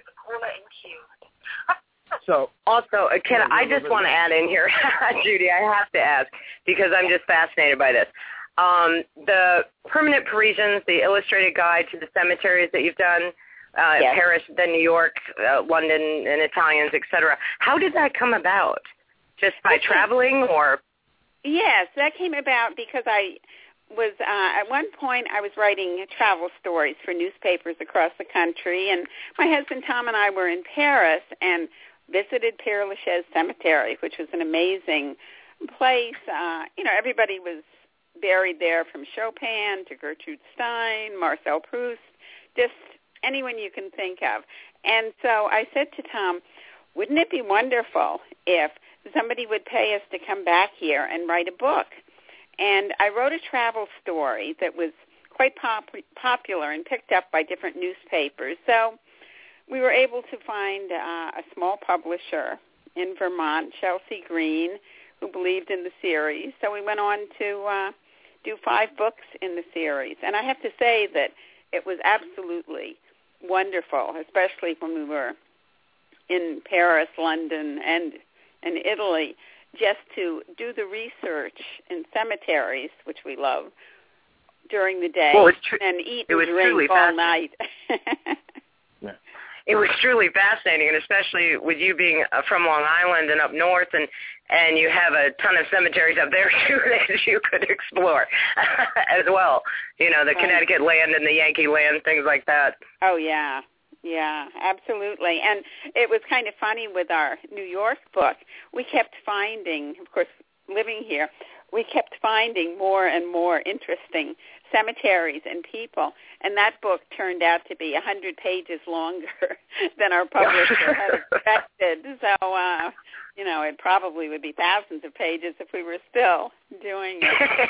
So also, uh, Ken, I just want to add in here, Judy, I have to ask, because I'm just fascinated by this. Um, the Permanent Parisians, the illustrated guide to the cemeteries that you've done, uh, yes. Paris, then New York, uh, London, and Italians, et cetera. How did that come about? Just by traveling, or? Yes, that came about because I was, uh, at one point I was writing travel stories for newspapers across the country, and my husband Tom and I were in Paris and visited Père Lachaise Cemetery, which was an amazing place. Uh, you know, everybody was buried there, from Chopin to Gertrude Stein, Marcel Proust, just anyone you can think of. And so I said to Tom, wouldn't it be wonderful if somebody would pay us to come back here and write a book? And I wrote a travel story that was quite pop- popular and picked up by different newspapers. So we were able to find uh, a small publisher in Vermont, Chelsea Green, who believed in the series. So we went on to uh, do five books in the series. And I have to say that it was absolutely wonderful, especially when we were in Paris, London, and in Italy, just to do the research in cemeteries, which we love, during the day, well, tr- and eat and drink all night. Yeah. It was truly fascinating, and especially with you being uh, from Long Island and up north, and, and you have a ton of cemeteries up there, too, that you could explore as well. You know, the right. Connecticut land and the Yankee land, things like that. Oh, yeah. Yeah, absolutely. And it was kind of funny with our New York book. We kept finding, of course, living here, we kept finding more and more interesting cemeteries and people. And that book turned out to be one hundred pages longer than our publisher had expected. So, uh, you know, it probably would be thousands of pages if we were still doing it.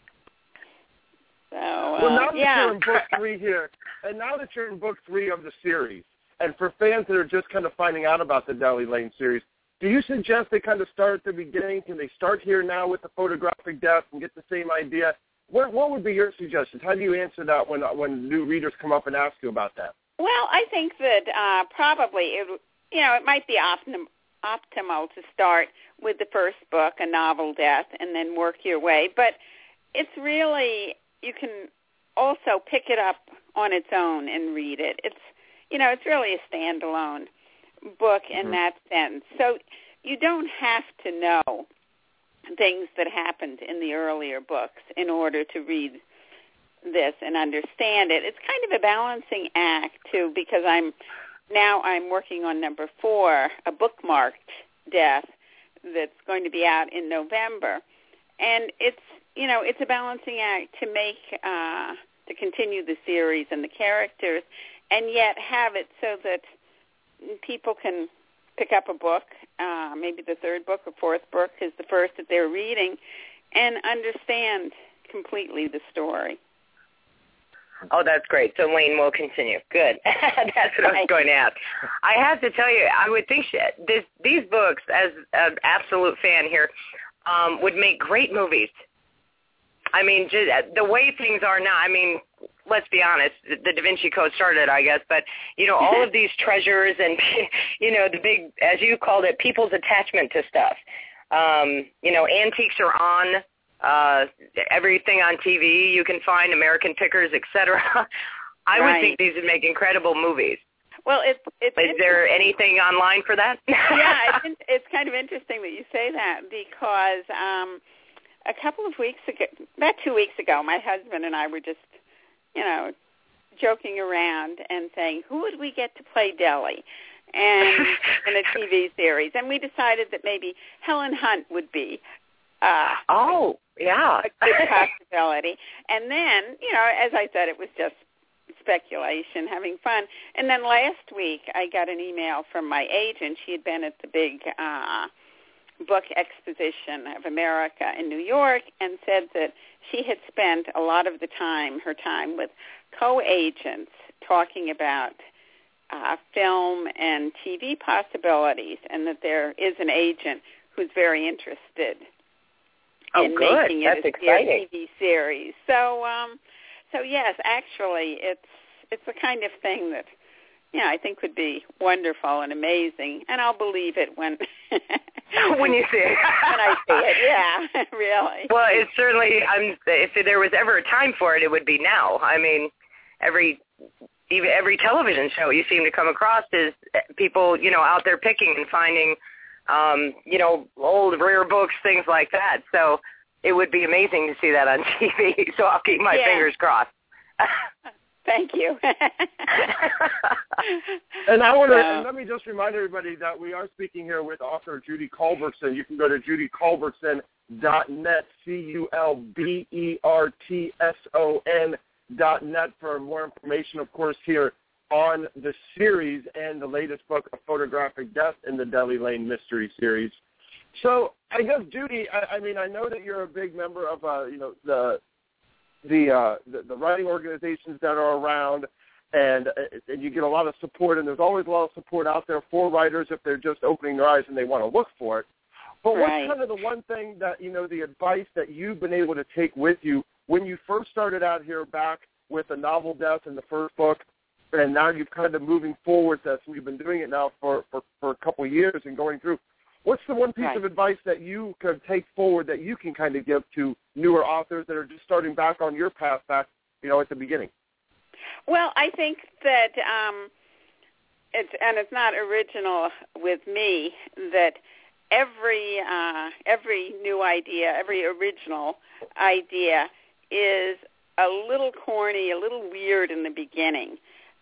So, uh, well, now that yeah. you're in book three here, and now that you're in book three of the series, and for fans that are just kind of finding out about the Delhi Lane series, do you suggest they kind of start at the beginning? Can they start here now with the photographic death and get the same idea? What, what would be your suggestions? How do you answer that when when new readers come up and ask you about that? Well, I think that uh, probably, it, you know, it might be optim- optimal to start with the first book, A Novel Death, and then work your way. But it's really, you can also pick it up on its own and read it. It's, you know, it's really a standalone book in mm-hmm. that sense. So you don't have to know things that happened in the earlier books in order to read this and understand it. It's kind of a balancing act, too, because I'm now I'm working on number four, a bookmarked death that's going to be out in November. And it's, you know, it's a balancing act to make, uh, to continue the series and the characters, and yet have it so that people can pick up a book, uh, maybe the third book or fourth book is the first that they're reading, and understand completely the story. Oh, that's great. So Lane will continue. Good. That's what I was going to ask. I have to tell you, I would think this, these books, as an absolute fan here, um, would make great movies. I mean, just the way things are now, I mean, let's be honest, the Da Vinci Code started, I guess, but, you know, all of these treasures and, you know, the big, as you called it, people's attachment to stuff. Um, you know, antiques are on uh, everything on T V. You can find American Pickers, et cetera. I Right. would think these would make incredible movies. Well, it's it's. Is there anything online for that? Yeah, it's, it's kind of interesting that you say that because um, a couple of weeks ago, about two weeks ago, my husband and I were just, you know, joking around and saying, who would we get to play Deli? And in a T V series, and we decided that maybe Helen Hunt would be. Uh, oh, yeah, a good possibility. And then, you know, as I said, it was just speculation, having fun. And then last week, I got an email from my agent. She had been at the big uh, book exposition of America in New York and said that she had spent a lot of the time, her time, with co-agents talking about uh, film and T V possibilities, and that there is an agent who's very interested oh, in good. making That's it a exciting. T V series. So, um, so yes, actually, it's it's the kind of thing that, yeah, I think would be wonderful and amazing, and I'll believe it when when you see it. when I see it. Yeah, really. Well, it's certainly. I'm. If there was ever a time for it, it would be now. I mean, every even every television show you seem to come across is people, you know, out there picking and finding, um, you know, old rare books, things like that. So it would be amazing to see that on T V. So I'll keep my Yeah. fingers crossed. Thank you. And I want to So- and let me just remind everybody that we are speaking here with author Judy Culbertson. You can go to judy culbertson dot net, C U L B E R T S O N dot net for more information, of course, here on the series and the latest book, A Photographic Death in the Deli Lane Mystery Series. So I guess, Judy, I, I mean, I know that you're a big member of, uh, you know, the the, uh, the the writing organizations that are around, and, and you get a lot of support, and there's always a lot of support out there for writers if they're just opening their eyes and they want to look for it. But Right. what's kind of the one thing that, you know, the advice that you've been able to take with you when you first started out here back with the novel Death in the first book, and now you've kind of moving forward this, and you've been doing it now for, for, for a couple of years and going through. What's the one piece Right. of advice that you could take forward that you can kind of give to newer authors that are just starting back on your path back, you know, at the beginning? Well, I think that um, it's and it's not original with me that every uh, every new idea, every original idea is a little corny, a little weird in the beginning,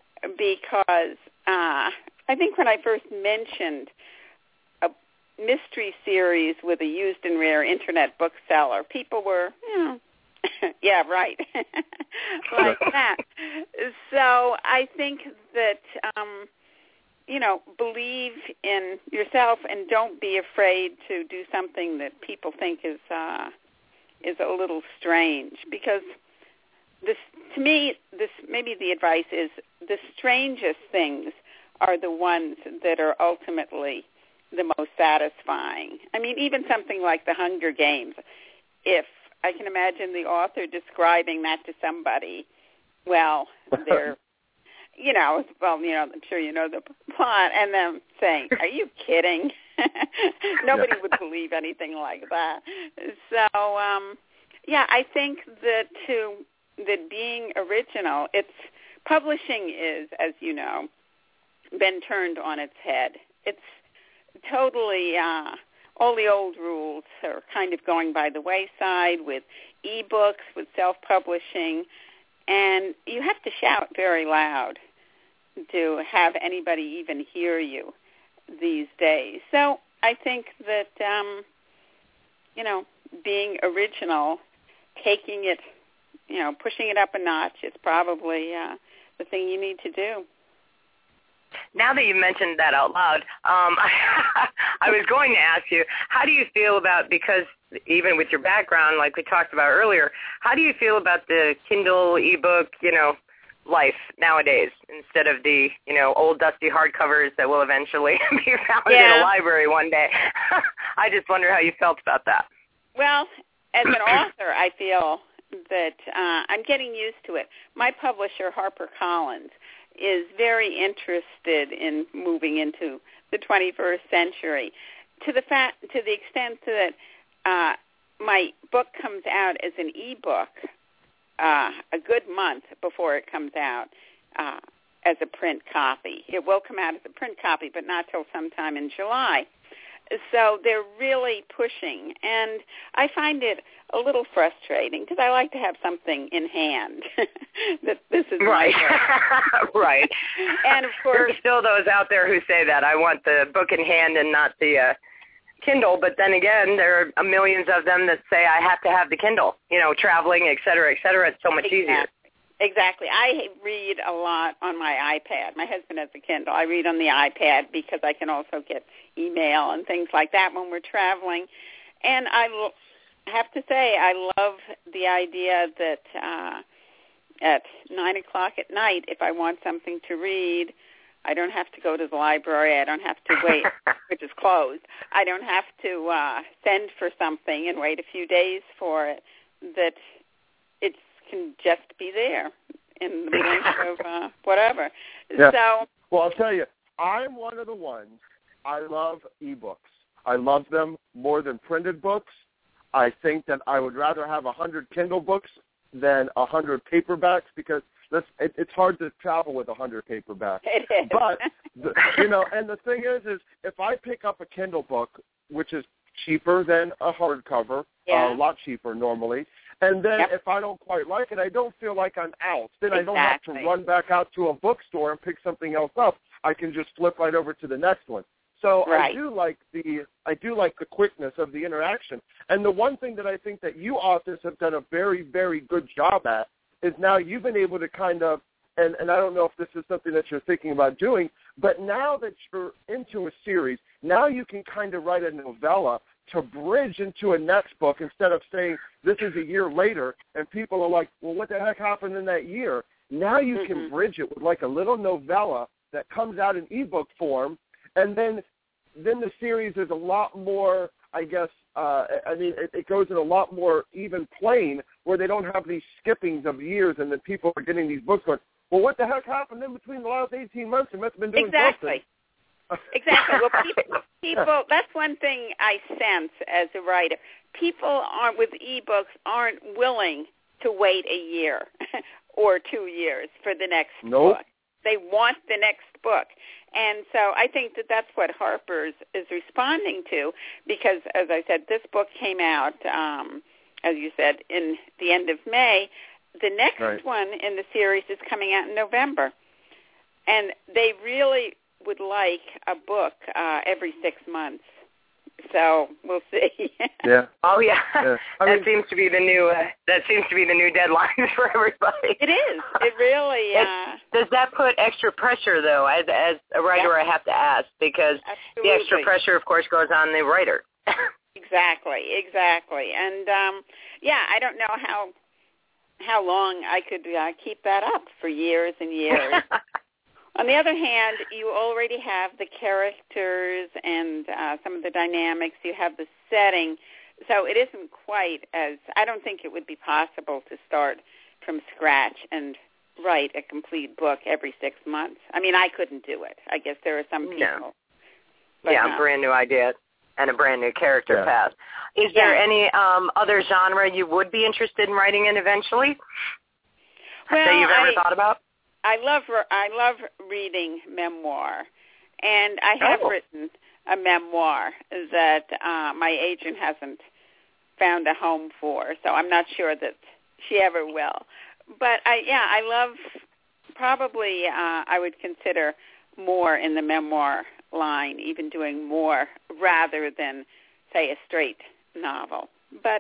because uh, I think when I first mentioned a mystery series with a used and rare internet bookseller, people were, you know, yeah, right, like that. So I think that, um, you know, believe in yourself and don't be afraid to do something that people think is uh, is a little strange. Because this, to me, this maybe the advice is the strangest things are the ones that are ultimately the most satisfying. I mean, even something like The Hunger Games, if I can imagine the author describing that to somebody, well, they're, you know, well, you know, I'm sure you know the plot, and them saying, are you kidding? Nobody Yeah. would believe anything like that. So, um, yeah, I think that to that being original, it's publishing is, as you know, been turned on its head. It's totally uh, all the old rules are kind of going by the wayside with e-books, with self-publishing, and you have to shout very loud to have anybody even hear you these days. So I think that, um, you know, being original, taking it, you know, pushing it up a notch is probably uh, the thing you need to do. Now that you mentioned that out loud, um, I was going to ask you, how do you feel about, because even with your background, like we talked about earlier, how do you feel about the Kindle ebook, you know, life nowadays instead of the, you know, old dusty hardcovers that will eventually be found Yeah. in a library one day? I just wonder how you felt about that. Well, as an author, I feel that uh, I'm getting used to it. My publisher, HarperCollins, is very interested in moving into the twenty-first century, to the fact, to the extent that uh, my book comes out as an e-book uh, a good month before it comes out uh, as a print copy. It will come out as a print copy, but not till sometime in July. So they're really pushing, and I find it a little frustrating because I like to have something in hand. that this is right, right. And of course, there's still those out there who say that I want the book in hand and not the uh, Kindle. But then again, there are millions of them that say I have to have the Kindle. You know, traveling, et cetera, et cetera. It's so much exactly. easier. Exactly. I read a lot on my iPad. My husband has a Kindle. I read on the iPad because I can also get email and things like that when we're traveling. And I l- have to say I love the idea that uh, at nine o'clock at night, if I want something to read, I don't have to go to the library. I don't have to wait, which is closed. I don't have to uh, send for something and wait a few days for it, that it can just be there in the blink of uh, whatever. Yeah. So, well, I'll tell you, I'm one of the ones, I love ebooks. I love them more than printed books. I think that I would rather have one hundred Kindle books than one hundred paperbacks because this, it, it's hard to travel with one hundred paperbacks. It is. But, the, you know, and the thing is, is if I pick up a Kindle book, which is cheaper than a hardcover, yeah. uh, a lot cheaper normally, and then yep. if I don't quite like it, I don't feel like I'm out. Then exactly. I don't have to run back out to a bookstore and pick something else up. I can just flip right over to the next one. So right. I do like the I do like the quickness of the interaction. And the one thing that I think that you authors have done a very, very good job at is now you've been able to kind of, and, and I don't know if this is something that you're thinking about doing, but now that you're into a series, now you can kind of write a novella to bridge into a next book instead of saying this is a year later and people are like, well, what the heck happened in that year? Now you mm-hmm. can bridge it with like a little novella that comes out in ebook form, and then then the series is a lot more, I guess, uh, I mean, it, it goes in a lot more even plane where they don't have these skippings of years and then people are getting these books going, well, what the heck happened in between the last eighteen months? It must have been doing exactly. something. Exactly. Well, people, people, that's one thing I sense as a writer. People aren't, with ebooks, aren't willing to wait a year or two years for the next nope. book. They want the next book. And so I think that that's what Harper's is responding to because, as I said, this book came out, um, as you said, in the end of May. The next right. one in the series is coming out in November. And they really would like a book uh, every six months. So we'll see. yeah. Oh yeah. yeah. I that mean, seems to be the new. Uh, that seems to be the new deadline for everybody. It is. It really. It, uh, does that put extra pressure though? As as a writer, yeah. I have to ask because Absolutely. the extra pressure, of course, goes on the writer. exactly. Exactly. And um, yeah, I don't know how how long I could uh, keep that up for years and years. On the other hand, you already have the characters and uh, some of the dynamics. You have the setting. So it isn't quite as, I don't think it would be possible to start from scratch and write a complete book every six months. I mean, I couldn't do it. I guess there are some people. No. But yeah, no. a brand new idea and a brand new character yeah. path. Is there yeah. any um, other genre you would be interested in writing in eventually well, that you've ever I, thought about? I love I love reading memoir, and I have oh. written a memoir that uh, my agent hasn't found a home for, so I'm not sure that she ever will. But I yeah, I love probably uh, I would consider more in the memoir line, even doing more rather than say a straight novel. But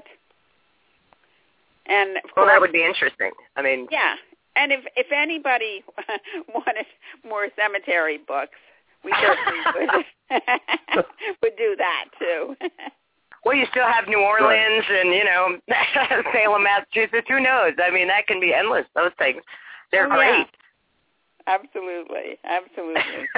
and of well, course, that would be interesting. I mean, yeah. And if if anybody wanted more cemetery books, we certainly would would do that too. Well, you still have New Orleans right. and you know Salem, Massachusetts. Who knows? I mean, that can be endless. Those things, they're oh, great. Yeah. Absolutely, absolutely.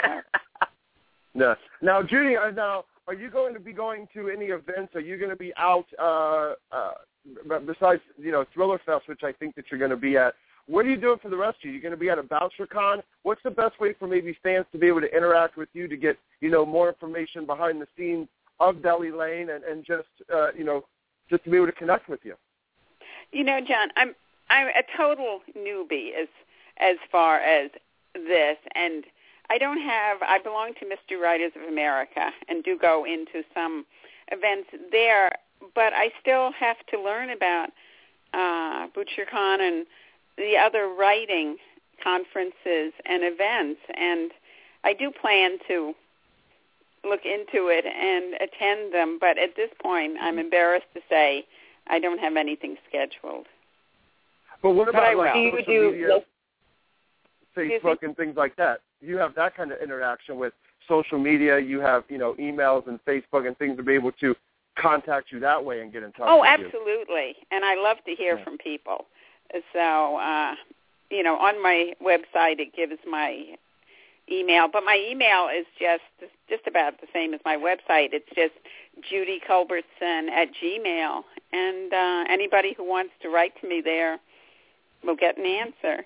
no. Now, Judy, now are you going to be going to any events? Are you going to be out uh, uh, besides, you know, Thriller Fest, which I think that you're going to be at, what are you doing for the rest of you? You're going to be at a BoucherCon? What's the best way for maybe fans to be able to interact with you to get, you know, more information behind the scenes of Deli Lane and, and just, uh, you know, just to be able to connect with you? You know, John, I'm I'm a total newbie as as far as this, and I don't have, I belong to Mystery Writers of America and do go into some events there, but I still have to learn about uh, BoucherCon and the other writing conferences and events, and I do plan to look into it and attend them, but at this point I'm embarrassed to say I don't have anything scheduled. But what about but like will. social do, media, like, Facebook and things like that? You have that kind of interaction with social media. You have, you know, emails and Facebook and things to be able to contact you that way and get in touch oh, with absolutely. you. And I love to hear Yeah. from people. So, uh, you know, on my website it gives my email, but my email is just just about the same as my website. It's just Judy Culbertson at Gmail, and uh, anybody who wants to write to me there will get an answer.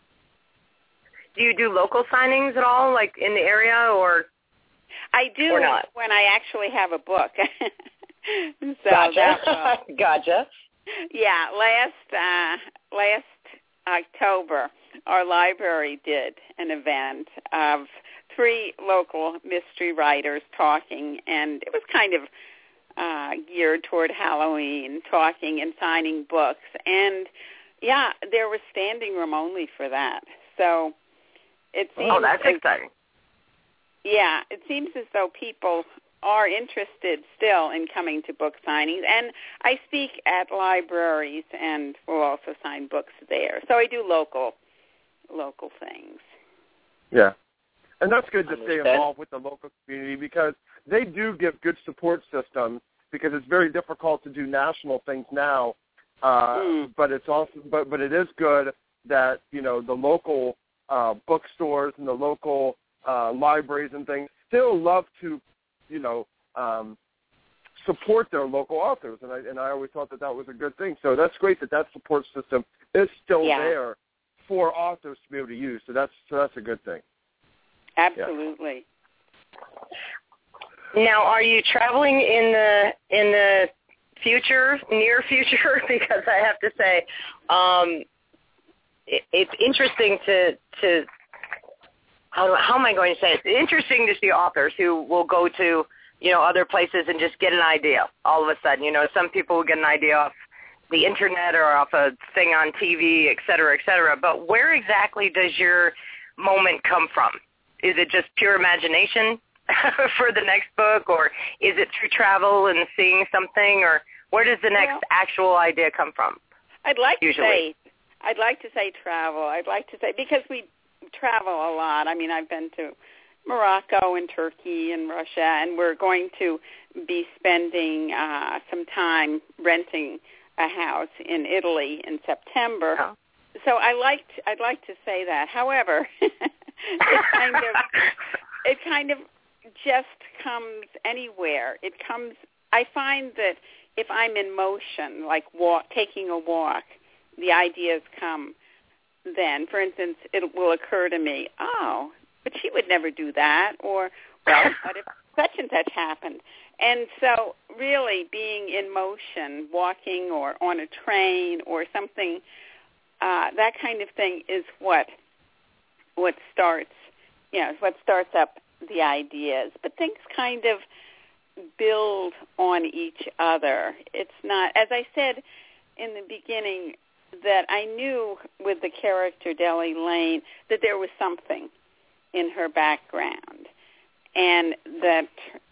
Do you do local signings at all, like in the area, or I do or not? when I actually have a book. so Gotcha. that will, Gotcha. Yeah, last uh, last October, our library did an event of three local mystery writers talking, and it was kind of uh, geared toward Halloween, talking and signing books. And, yeah, there was standing room only for that. So it seems Oh, that's as, exciting. Yeah, it seems as though people are interested still in coming to book signings, and I speak at libraries and will also sign books there. So I do local local things. Yeah. And that's good to stay Understood. involved with the local community because they do give good support systems because it's very difficult to do national things now. Uh, Mm. But it's also, but, but it is good that, you know, the local uh, bookstores and the local uh, libraries and things still love to, you know, um, support their local authors, and I and I always thought that that was a good thing. So that's great that that support system is still Yeah. there for authors to be able to use. So that's so that's a good thing. Absolutely. Now, are you traveling in the in the future, near future? Because I have to say, um, it, it's interesting to to how, how am I going to say it? It's interesting to see authors who will go to, you know, other places and just get an idea all of a sudden. You know, some people will get an idea off the internet or off a thing on T V, et cetera, et cetera. But where exactly does your moment come from? Is it just pure imagination for the next book, or is it through travel and seeing something, or where does the next Well, actual idea come from? I'd like Usually. to say, I'd like to say travel. I'd like to say, because we travel a lot. I mean, I've been to Morocco and Turkey and Russia, and we're going to be spending uh, some time renting a house in Italy in September. Oh. So I liked, I'd like to say that. However, it kind of, it kind of just comes anywhere. It comes. I find that if I'm in motion, like walk, taking a walk, the ideas come then. For instance, it will occur to me, oh, but she would never do that, or, well, what if such and such happened? And so really being in motion, walking or on a train or something, uh, that kind of thing is what what starts, you know, what starts up the ideas. But things kind of build on each other. It's not, as I said in the beginning, that I knew with the character Deli Lane that there was something in her background, and that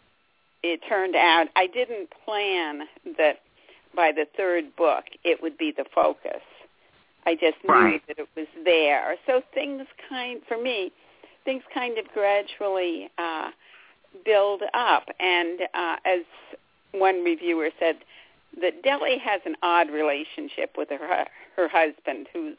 it turned out I didn't plan that by the third book it would be the focus. I just knew Right. that it was there. So things kind, for me, things kind of gradually uh, build up. And uh, as one reviewer said, that Deli has an odd relationship with her her husband, who's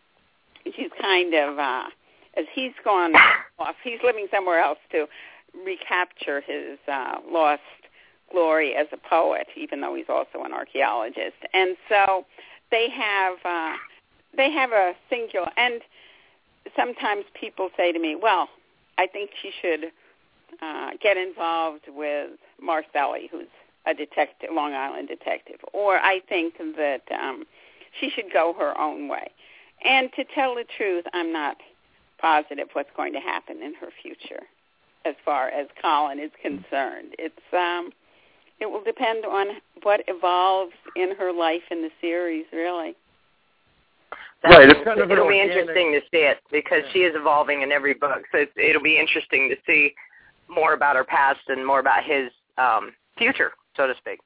she's kind of uh, as he's gone off, he's living somewhere else to recapture his uh, lost glory as a poet, even though he's also an archaeologist. And so they have uh, they have a singular. And sometimes people say to me, "Well, I think she should uh, get involved with Marcelli, who's a detective, Long Island detective," or I think that um, she should go her own way. And to tell the truth, I'm not positive what's going to happen in her future as far as Colin is concerned. It's um, it will depend on what evolves in her life in the series, really. That's, right, it's kind of it'll organic. be interesting to see it because yeah. she is evolving in every book. So it's, it'll be interesting to see more about her past and more about his um, future, so to speak.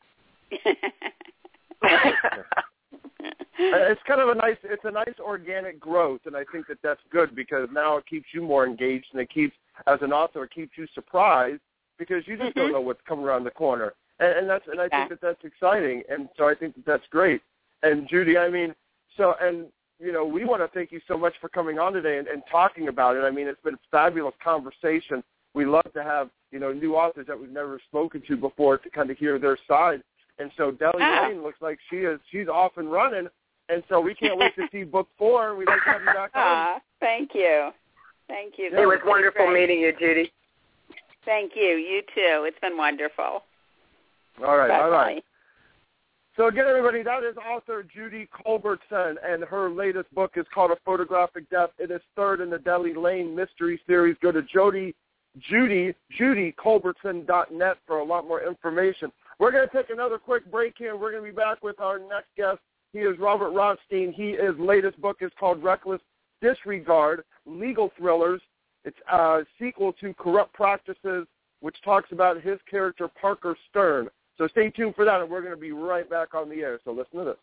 It's kind of a nice, it's a nice organic growth, and I think that that's good because now it keeps you more engaged, and it keeps, as an author, it keeps you surprised because you just mm-hmm. don't know what's coming around the corner, and, and that's, and I think that that's exciting, and so I think that that's great. And Judy, I mean, so, and you know, we want to thank you so much for coming on today and, and talking about it. I mean, it's been a fabulous conversation. We love to have, you know, new authors that we've never spoken to before to kind of hear their side. And so Deli ah. Lane looks like she is, she's off and running. And so we can't wait to see book four. We'd like to have you back on. Thank you. Thank you. It was wonderful great. meeting you, Judy. Thank you. You too. It's been wonderful. All right. Bye-bye. All right. So again, everybody, that is author Judy Culbertson, and her latest book is called A Photographic Death. It is third in the Deli Lane mystery series. Go to Jody, Judy, Judy Culbertson dot net for a lot more information. We're going to take another quick break here. We're going to be back with our next guest. He is Robert Rothstein. His latest book is called Reckless Disregard, Legal Thrillers. It's a sequel to Corrupt Practices, which talks about his character, Parker Stern. So stay tuned for that, and we're going to be right back on the air. So listen to this.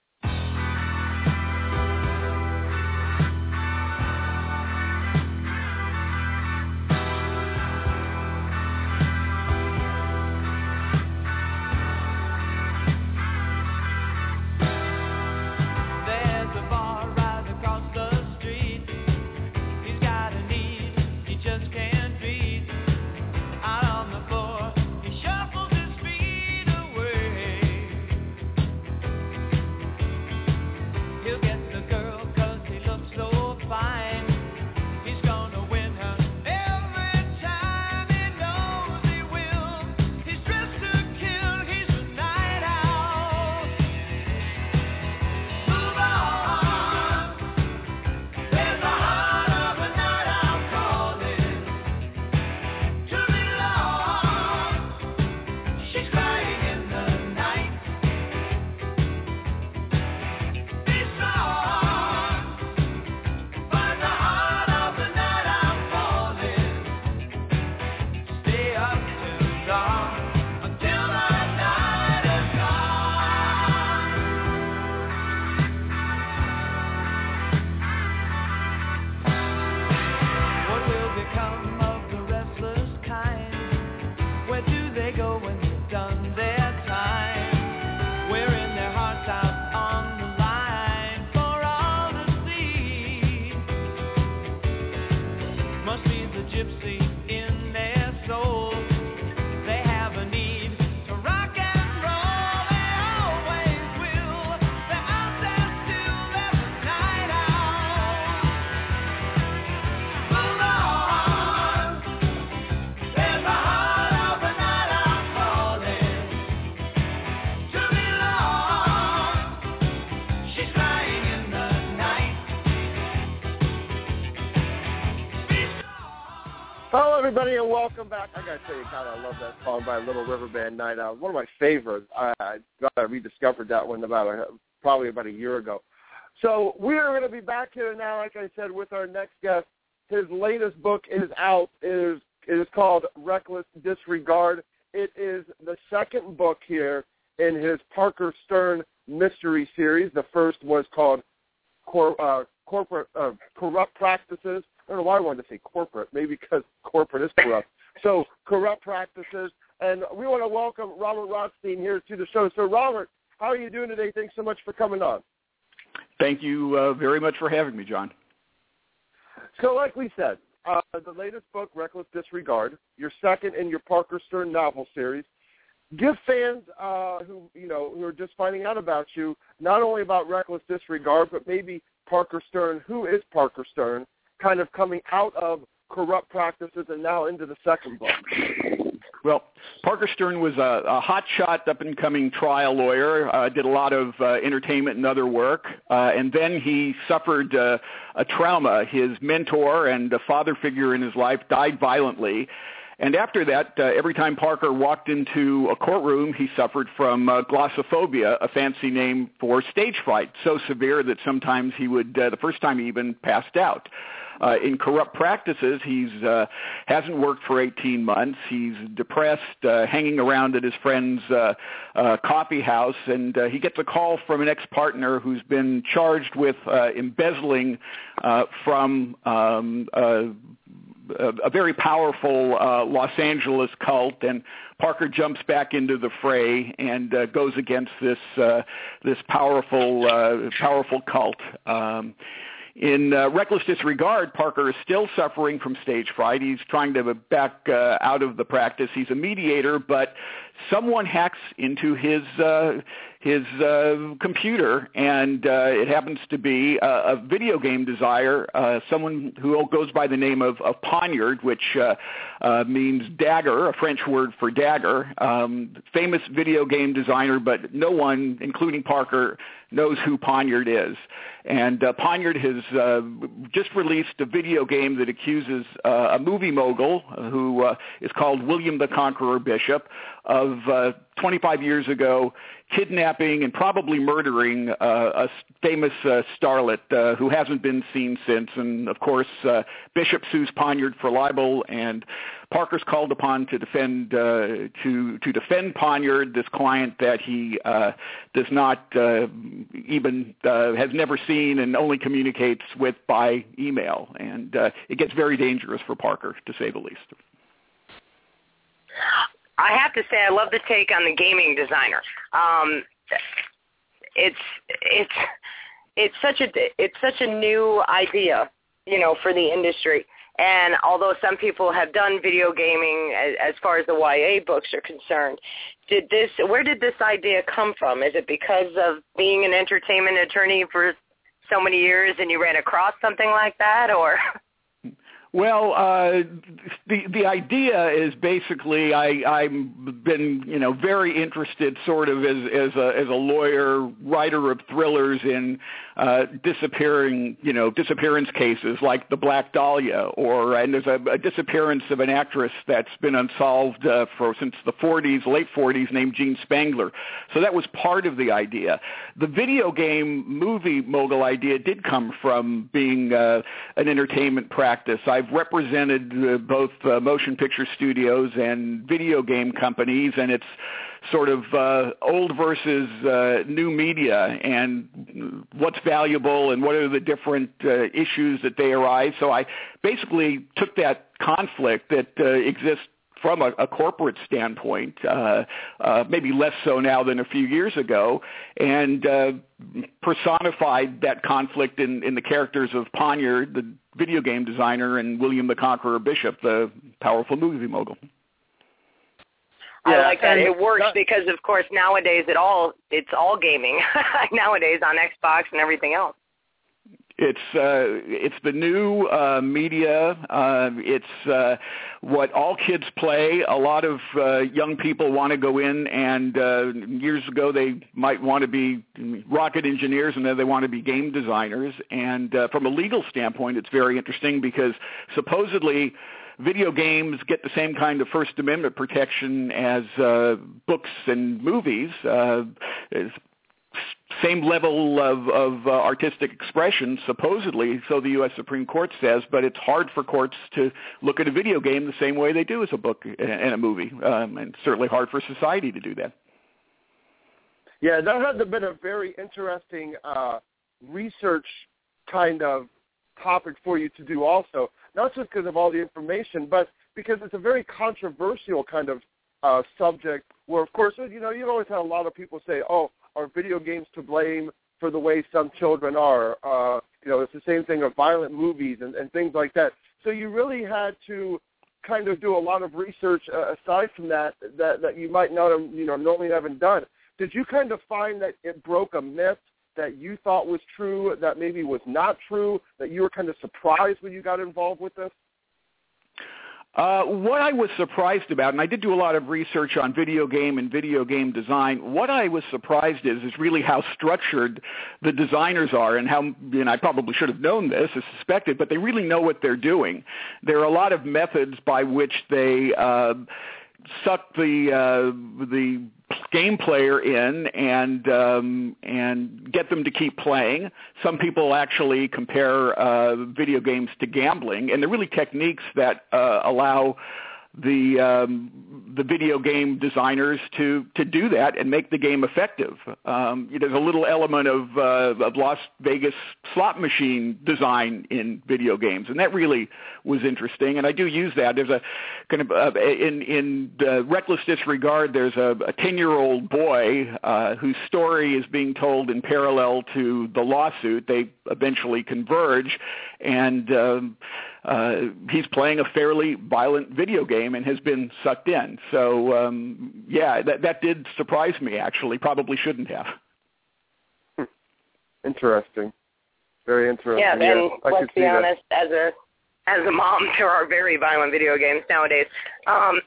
Hello, everybody, and welcome back. I got to tell you, God, I love that song by Little River Band, Night Out. One of my favorites. I, I got to rediscovered that one about a, probably about a year ago. So we are going to be back here now, like I said, with our next guest. His latest book is out. It is, it is called Reckless Disregard. It is the second book here in his Parker Stern mystery series. The first was called Cor, uh, Corporate uh, Corrupt Practices. I don't know why I wanted to say corporate, maybe because corporate is corrupt. So, Corrupt Practices. And we want to welcome Robert Rothstein here to the show. So, Robert, how are you doing today? Thanks so much for coming on. Thank you uh, very much for having me, John. So, like we said, uh, the latest book, Reckless Disregard, your second in your Parker Stern novel series, give fans uh, who you know who are just finding out about you not only about Reckless Disregard, but maybe Parker Stern, who is Parker Stern, kind of coming out of corrupt practices and now into the second book. Well, Parker Stern was a, a hotshot, up-and-coming trial lawyer, uh, did a lot of uh, entertainment and other work, uh, and then he suffered uh, a trauma. His mentor and a father figure in his life died violently. And after that, uh, every time Parker walked into a courtroom, he suffered from uh, glossophobia, a fancy name for stage fright, so severe that sometimes he would, uh, the first time he even passed out. Uh, in corrupt practices, he's uh, hasn't worked for eighteen months. He's depressed, uh, hanging around at his friend's uh, uh, coffee house, and uh, he gets a call from an ex-partner who's been charged with uh, embezzling uh, from um, uh, a, a very powerful uh, Los Angeles cult, and Parker jumps back into the fray and uh, goes against this uh, this powerful uh, powerful cult. Um, In uh, Reckless Disregard, Parker is still suffering from stage fright. He's trying to back uh, out of the practice. He's a mediator, but someone hacks into his uh, his uh, computer, and uh, it happens to be a, a video game designer, uh, someone who goes by the name of, of Poniard, which uh, uh, means dagger, a French word for dagger. Um, famous video game designer, but no one, including Parker, knows who Poniard is. And uh, Poniard has uh, just released a video game that accuses uh, a movie mogul who uh, is called William the Conqueror Bishop of uh, twenty-five years ago kidnapping and probably murdering uh, a famous uh, starlet uh, who hasn't been seen since. And, of course, uh, Bishop sues Poniard for libel, and Parker's called upon to defend uh, to to defend Poniard, this client that he uh, does not uh, even uh, has never seen and only communicates with by email. And uh, it gets very dangerous for Parker, to say the least. I have to say, I love the take on the gaming designer. Um, it's it's it's such a it's such a new idea, you know, for the industry. And although some people have done video gaming as, as far as the Y A books are concerned, did this where did this idea come from? Is it because of being an entertainment attorney for so many years and you ran across something like that, or? Well, uh, the the idea is basically I I've been you know very interested sort of as as a as a lawyer, writer of thrillers in uh, disappearing you know disappearance cases like the Black Dahlia, or and there's a, a disappearance of an actress that's been unsolved uh, for since the forties, late forties, named Jean Spangler. So that was part of the idea. The video game movie mogul idea did come from being uh, an entertainment practice. I've represented uh, both uh, motion picture studios and video game companies, and it's sort of uh, old versus uh, new media and what's valuable and what are the different uh, issues that they arise. So I basically took that conflict that uh, exists from a, a corporate standpoint, uh, uh, maybe less so now than a few years ago, and uh, personified that conflict in, in the characters of Poniard, the video game designer, and William the Conqueror Bishop, the powerful movie mogul. I Yeah, like that. and It works that- because, of course, nowadays it all it's all gaming nowadays on Xbox and everything else. It's uh, it's the new uh, media. Uh, it's uh, what all kids play. A lot of uh, young people want to go in, and uh, years ago they might want to be rocket engineers, and then they want to be game designers. And uh, from a legal standpoint, it's very interesting because supposedly video games get the same kind of First Amendment protection as uh, books and movies. Uh, Same level of, of uh, artistic expression, supposedly, so the U S Supreme Court says, but it's hard for courts to look at a video game the same way they do as a book and a movie, um, and certainly hard for society to do that. Yeah, that had been a very interesting uh, research kind of topic for you to do also, not just because of all the information, but because it's a very controversial kind of uh, subject where, of course, you know, you've always had a lot of people say, oh, are video games to blame for the way some children are? Uh, you know, it's the same thing of violent movies and, and things like that. So you really had to kind of do a lot of research uh, aside from that, that that you might not have, you know, normally haven't done. Did you kind of find that it broke a myth that you thought was true, that maybe was not true, that you were kind of surprised when you got involved with this? Uh, what I was surprised about, and I did do a lot of research on video game and video game design, what I was surprised is is really how structured the designers are, and how, and I probably should have known this or suspected, but they really know what they're doing. There are a lot of methods by which they uh, suck the uh, the game player in and um, and get them to keep playing. Some people actually compare uh, video games to gambling, and they're really techniques that uh, allow the um, the video game designers to to do that and make the game effective. Um, there's a little element of uh, of Las Vegas slot machine design in video games, and that really was interesting. And I do use that. There's a kind of uh, in in uh, Reckless Disregard. There's a ten-year-old boy uh, whose story is being told in parallel to the lawsuit. They eventually converge, and um, uh, he's playing a fairly violent video game and has been sucked in. So, um, yeah, that, that did surprise me, actually. Probably shouldn't have. Hmm. Interesting. Very interesting. Yeah, and yeah, let's be honest, that. as a as a mom, there are very violent video games nowadays, um,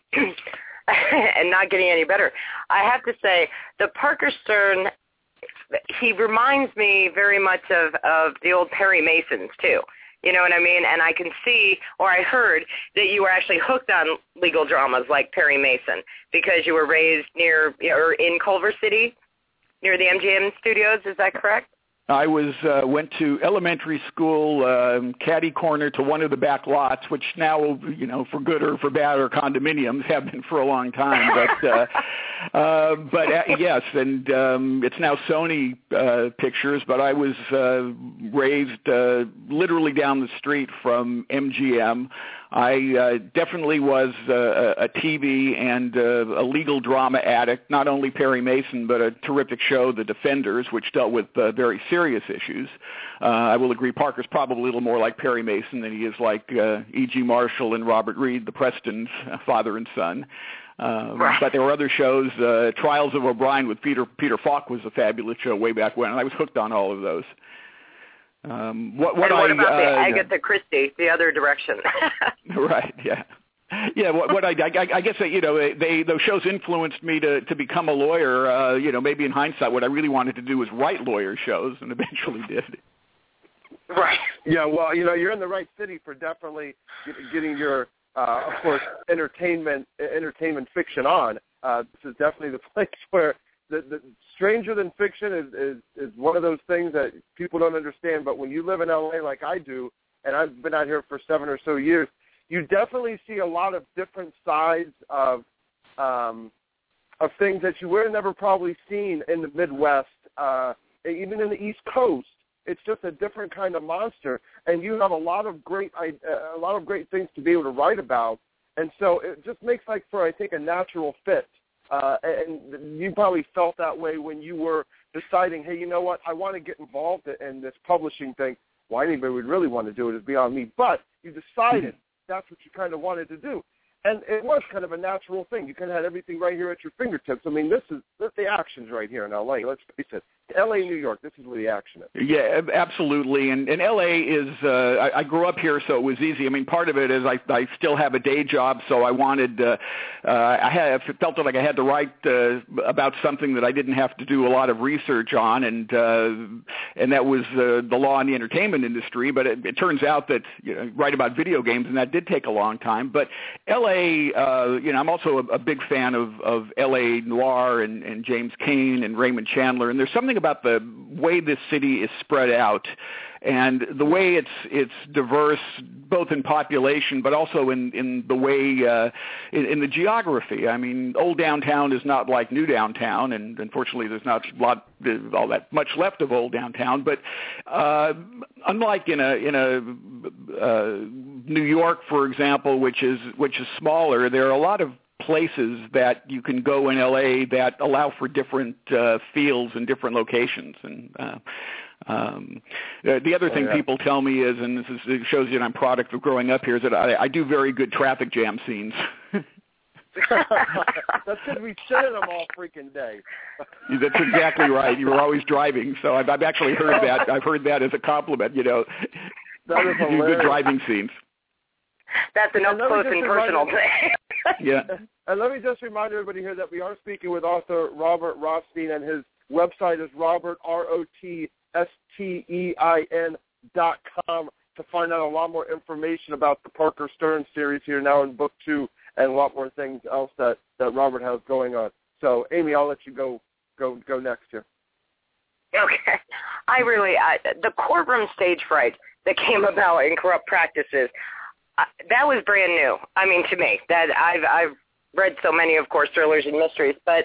and not getting any better. I have to say, the Parker Stern, he reminds me very much of, of the old Perry Masons, too. You know what I mean? And I can see, or I heard, that you were actually hooked on legal dramas like Perry Mason because you were raised near, or in Culver City, near the M G M studios. Is that correct? I was uh, went to elementary school, um, catty corner to one of the back lots, which now, you know, for good or for bad, or condominiums have been for a long time. But uh, uh, but uh, yes, and um, it's now Sony uh, Pictures. But I was uh, raised uh, literally down the street from M G M. I uh, definitely was uh, a T V and uh, a legal drama addict, not only Perry Mason, but a terrific show, The Defenders, which dealt with uh, very serious issues. Uh, I will agree Parker's probably a little more like Perry Mason than he is like uh, E G. Marshall and Robert Reed, the Prestons, uh, father and son. Um, right. But there were other shows. Uh, Trials of O'Brien with Peter Peter Falk was a fabulous show way back when, and I was hooked on all of those. Um, what, what, and what I, about uh, the Agatha Christie, the other direction? Right, yeah. Yeah, what, what I, I, I guess that, you know, they those shows influenced me to, to become a lawyer. Uh, you know, maybe in hindsight, what I really wanted to do was write lawyer shows, and eventually did. Right. Yeah, well, you know, you're in the right city for definitely getting your, uh, of course, entertainment entertainment fiction on. Uh, this is definitely the place where the, the Stranger Than Fiction is, is, is one of those things that people don't understand. But when you live in L A like I do, and I've been out here for seven or so years, you definitely see a lot of different sides of um, of things that you would have never probably seen in the Midwest, uh, even in the East Coast. It's just a different kind of monster, and you have a lot of great uh, a lot of great things to be able to write about. And so it just makes like for I think a natural fit. Uh, and you probably felt that way when you were deciding, hey, you know what, I want to get involved in this publishing thing. Why anybody would really want to do it is beyond me. But you decided that's what you kind of wanted to do. And it was kind of a natural thing. You kind of had everything right here at your fingertips. I mean, this is this, the action's right here in L A. Let's face it. L A, New York, this is where the action is. Yeah, absolutely. And, and L A is, uh, I, I grew up here, so it was easy. I mean, part of it is I, I still have a day job, so I wanted, uh, uh, I had, I felt like I had to write uh, about something that I didn't have to do a lot of research on, and uh, and that was uh, the law in the entertainment industry. But it, it turns out that, you know, write about video games, and that did take a long time. But L A, uh, you know, I'm also a, a big fan of, of L A noir and, and James Cain and Raymond Chandler, and there's something about the way this city is spread out and the way it's it's diverse both in population but also in, in the way uh, in, in the geography. I mean, old downtown is not like new downtown, and unfortunately there's not a lot all that much left of old downtown. But uh, unlike in a in a uh, New York, for example, which is which is smaller, there are a lot of places that you can go in L A that allow for different uh, feels and different locations, and uh, Um, uh, the other thing oh, yeah. people tell me is, and this is, it shows you that I'm a product of growing up here, is that I, I do very good traffic jam scenes. That's because we sit in them all freaking day. That's exactly right. You were always driving, so I've, I've actually heard that. I've heard that as a compliment. You know, that is you do good driving scenes. That's an up close and personal thing. Yeah. And let me just remind everybody here that we are speaking with author Robert Rothstein, and his website is Robert R O T S T E I N dot com to find out a lot more information about the Parker Stern series here now in book two, and a lot more things else that, that Robert has going on. So, Amy, I'll let you go go go next here. Okay. I really, I, the courtroom stage fright that came about in Corrupt Practices, uh, that was brand new. I mean, to me, that I've I've read so many, of course, thrillers and mysteries, but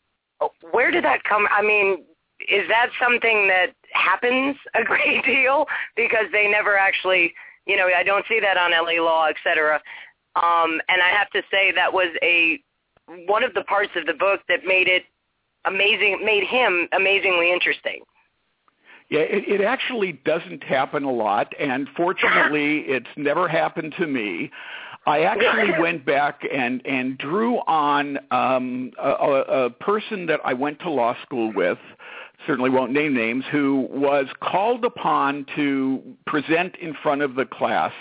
where did that come? I mean, is that something that happens a great deal? Because they never actually, you know, I don't see that on L A Law, et cetera. Um, and I have to say that was a one of the parts of the book that made it amazing, made him amazingly interesting. Yeah, it, it actually doesn't happen a lot, and fortunately, it's never happened to me. I actually went back and, and drew on um, a, a person that I went to law school with, certainly won't name names, who was called upon to present in front of the class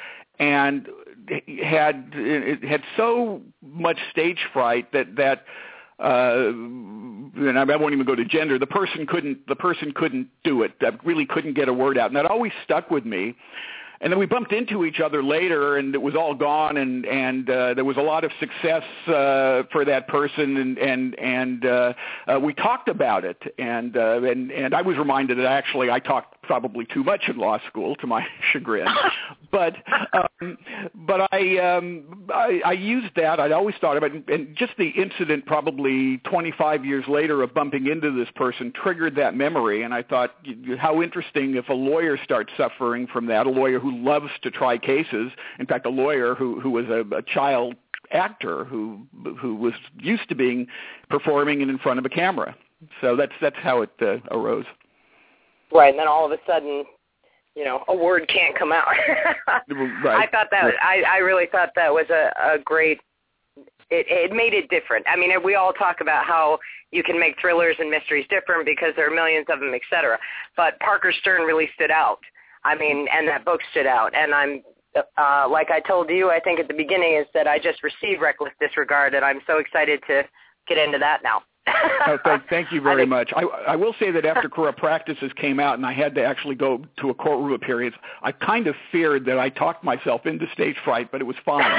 and had had so much stage fright that that uh, and I won't even go to gender. The person couldn't the person couldn't do it. I really couldn't get a word out, and that always stuck with me. And then we bumped into each other later, and it was all gone, and and uh, there was a lot of success uh, for that person, and and and uh, uh, we talked about it, and uh, and and I was reminded that actually I talked probably too much in law school, to my chagrin, but um, but I, um, I I used that. I'd always thought about it, and just the incident, probably twenty-five years later, of bumping into this person triggered that memory, and I thought, how interesting if a lawyer starts suffering from that, a lawyer who loves to try cases. In fact, a lawyer who, who was a, a child actor who who was used to being performing in front of a camera. So that's that's how it uh, arose. Right, and then all of a sudden, you know, a word can't come out. Right. I thought that I, I really thought that was a, a great. It, it made it different. I mean, we all talk about how you can make thrillers and mysteries different because there are millions of them, et cetera. But Parker Stern really stood out. I mean, and that book stood out. And I'm, uh, like I told you, I think at the beginning, is that I just received Reckless Disregard, and I'm so excited to get into that now. Oh, thank, thank you very I think, much. I, I will say that after Corrupt Practices came out and I had to actually go to a courtroom appearance, I kind of feared that I talked myself into stage fright, but it was fine.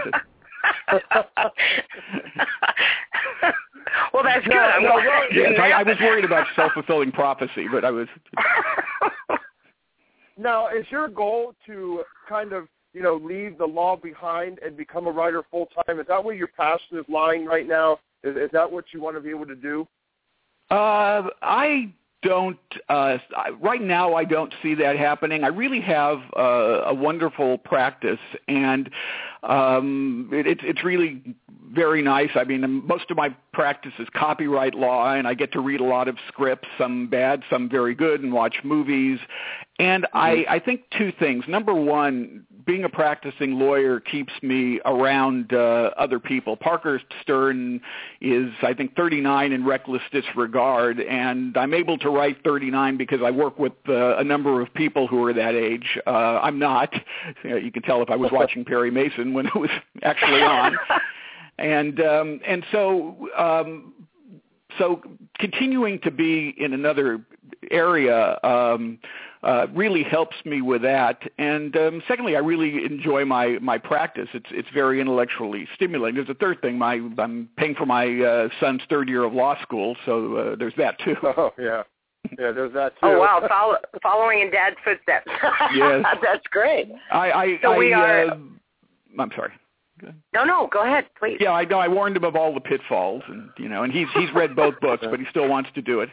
Well, that's good. I'm no, glad no, it yes, didn't I, I happen. was worried about self-fulfilling prophecy, but I was... Now, is your goal to kind of, you know, leave the law behind and become a writer full-time? Is that where your passion is lying right now? Is, is that what you want to be able to do? Uh, I don't, uh, right now I don't see that happening. I really have uh, a wonderful practice, and um, it, it's it's really very nice. I mean, most of my practice is copyright law, and I get to read a lot of scripts, some bad, some very good, and watch movies. And mm-hmm. I, I think two things. Number one, being a practicing lawyer keeps me around uh, other people. Parker Stern is, I think, thirty-nine in Reckless Disregard, and I'm able to write thirty-nine because I work with uh, a number of people who are that age. Uh, I'm not. You know, you can tell if I was watching Perry Mason when it was actually on. And um, and so um, so continuing to be in another area um, uh, really helps me with that. And um, secondly, I really enjoy my, my practice. It's it's very intellectually stimulating. There's a third thing. My I'm paying for my uh, son's third year of law school, so uh, there's that too. Oh yeah, yeah. There's that too. Oh wow, Follow, following in Dad's footsteps. Yes, that's great. I I, so I we are. Uh, I'm sorry. No, no, go ahead, please. Yeah, I know. I warned him of all the pitfalls, and you know, and he's he's read both books, but he still wants to do it.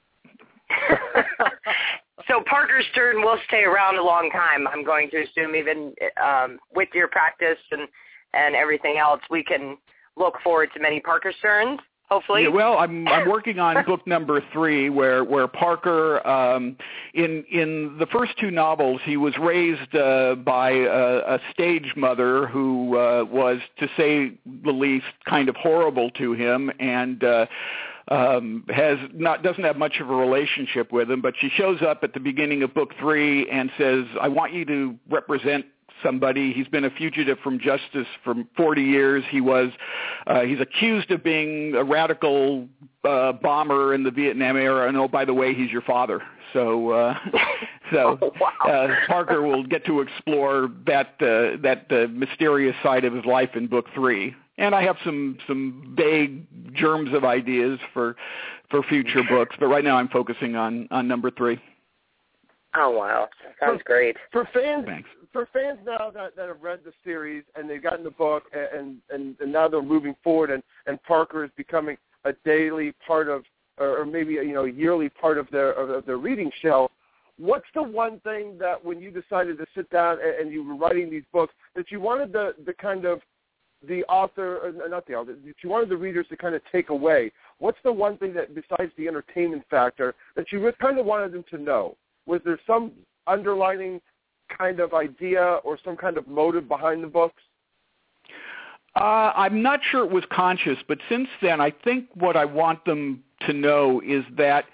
So Parker Stern will stay around a long time, I'm going to assume, even um, with your practice and, and everything else. We can look forward to many Parker Sterns, hopefully. Yeah, well, I'm I'm working on book number three, where where Parker, um, in in the first two novels, he was raised uh, by a, a stage mother who uh, was, to say the least, kind of horrible to him, and uh, um, has not doesn't have much of a relationship with him. But she shows up at the beginning of book three and says, "I want you to represent somebody." He's been a fugitive from justice for forty years. He was, uh, he's accused of being a radical uh, bomber in the Vietnam era. And oh, by the way, he's your father. So, uh, so oh, wow. uh, Parker will get to explore that uh, that uh, mysterious side of his life in book three. And I have some some vague germs of ideas for for future books, but right now I'm focusing on on number three. Oh wow, sounds for, great. For fans, Thanks. for fans now that, that have read the series and they've gotten the book and, and, and now they're moving forward and, and Parker is becoming a daily part of, or maybe you know, a yearly part of their of their reading shelf. What's the one thing that when you decided to sit down and, and you were writing these books that you wanted the, the kind of the author, or not the author, that you wanted the readers to kind of take away? What's the one thing that, besides the entertainment factor, that you kind of wanted them to know? Was there some underlining kind of idea or some kind of motive behind the books? Uh, I'm not sure it was conscious, but since then, I think what I want them to know is that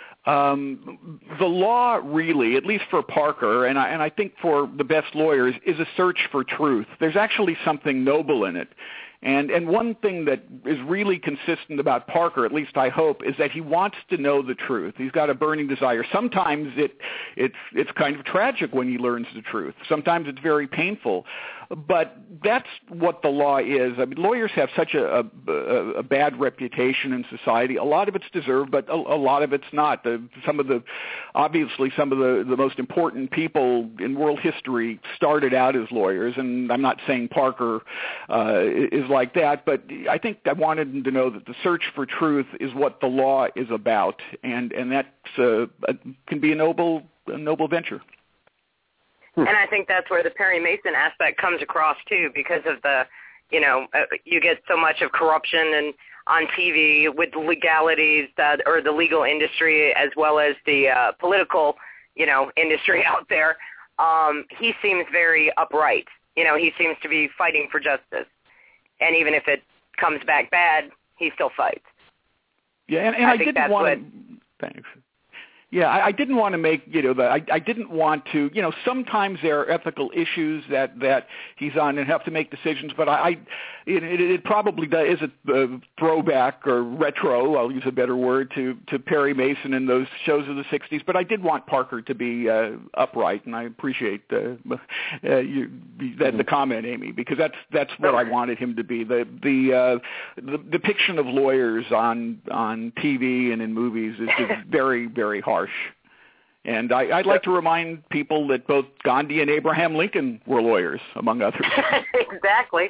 um, the law really, at least for Parker, and I, and I think for the best lawyers, is a search for truth. There's actually something noble in it. And and one thing that is really consistent about Parker, at least I hope, is that he wants to know the truth. He's got a burning desire. Sometimes it it's it's kind of tragic when he learns the truth. Sometimes it's very painful. But that's what the law is. I mean, lawyers have such a, a, a bad reputation in society. A lot of it's deserved, but a, a lot of it's not. The, some of the, obviously, some of the, the most important people in world history started out as lawyers, and I'm not saying Parker uh, is like that, but I think I wanted them to know that the search for truth is what the law is about, and and that uh, can be a noble, a noble venture. And I think that's where the Perry Mason aspect comes across too, because of the, you know, uh, you get so much of corruption and on T V with legalities that, or the legal industry as well as the uh, political, you know, industry out there. Um, he seems very upright. You know, he seems to be fighting for justice, and even if it comes back bad, he still fights. Yeah, and, and I, I think didn't that's want what, to. Thanks. Yeah, I, I didn't want to make, you know, the, I, I didn't want to, you know, sometimes there are ethical issues that, that he's on and have to make decisions, but I, I it, it, it probably does, is a uh, throwback or retro, I'll use a better word, to, to Perry Mason and those shows of the sixties, but I did want Parker to be uh, upright, and I appreciate uh, uh, you, that, the comment, Amy, because that's that's what I wanted him to be. The the, uh, the depiction of lawyers on, on T V and in movies is just very, very harsh. And I, I'd like to remind people that both Gandhi and Abraham Lincoln were lawyers, among others. Exactly.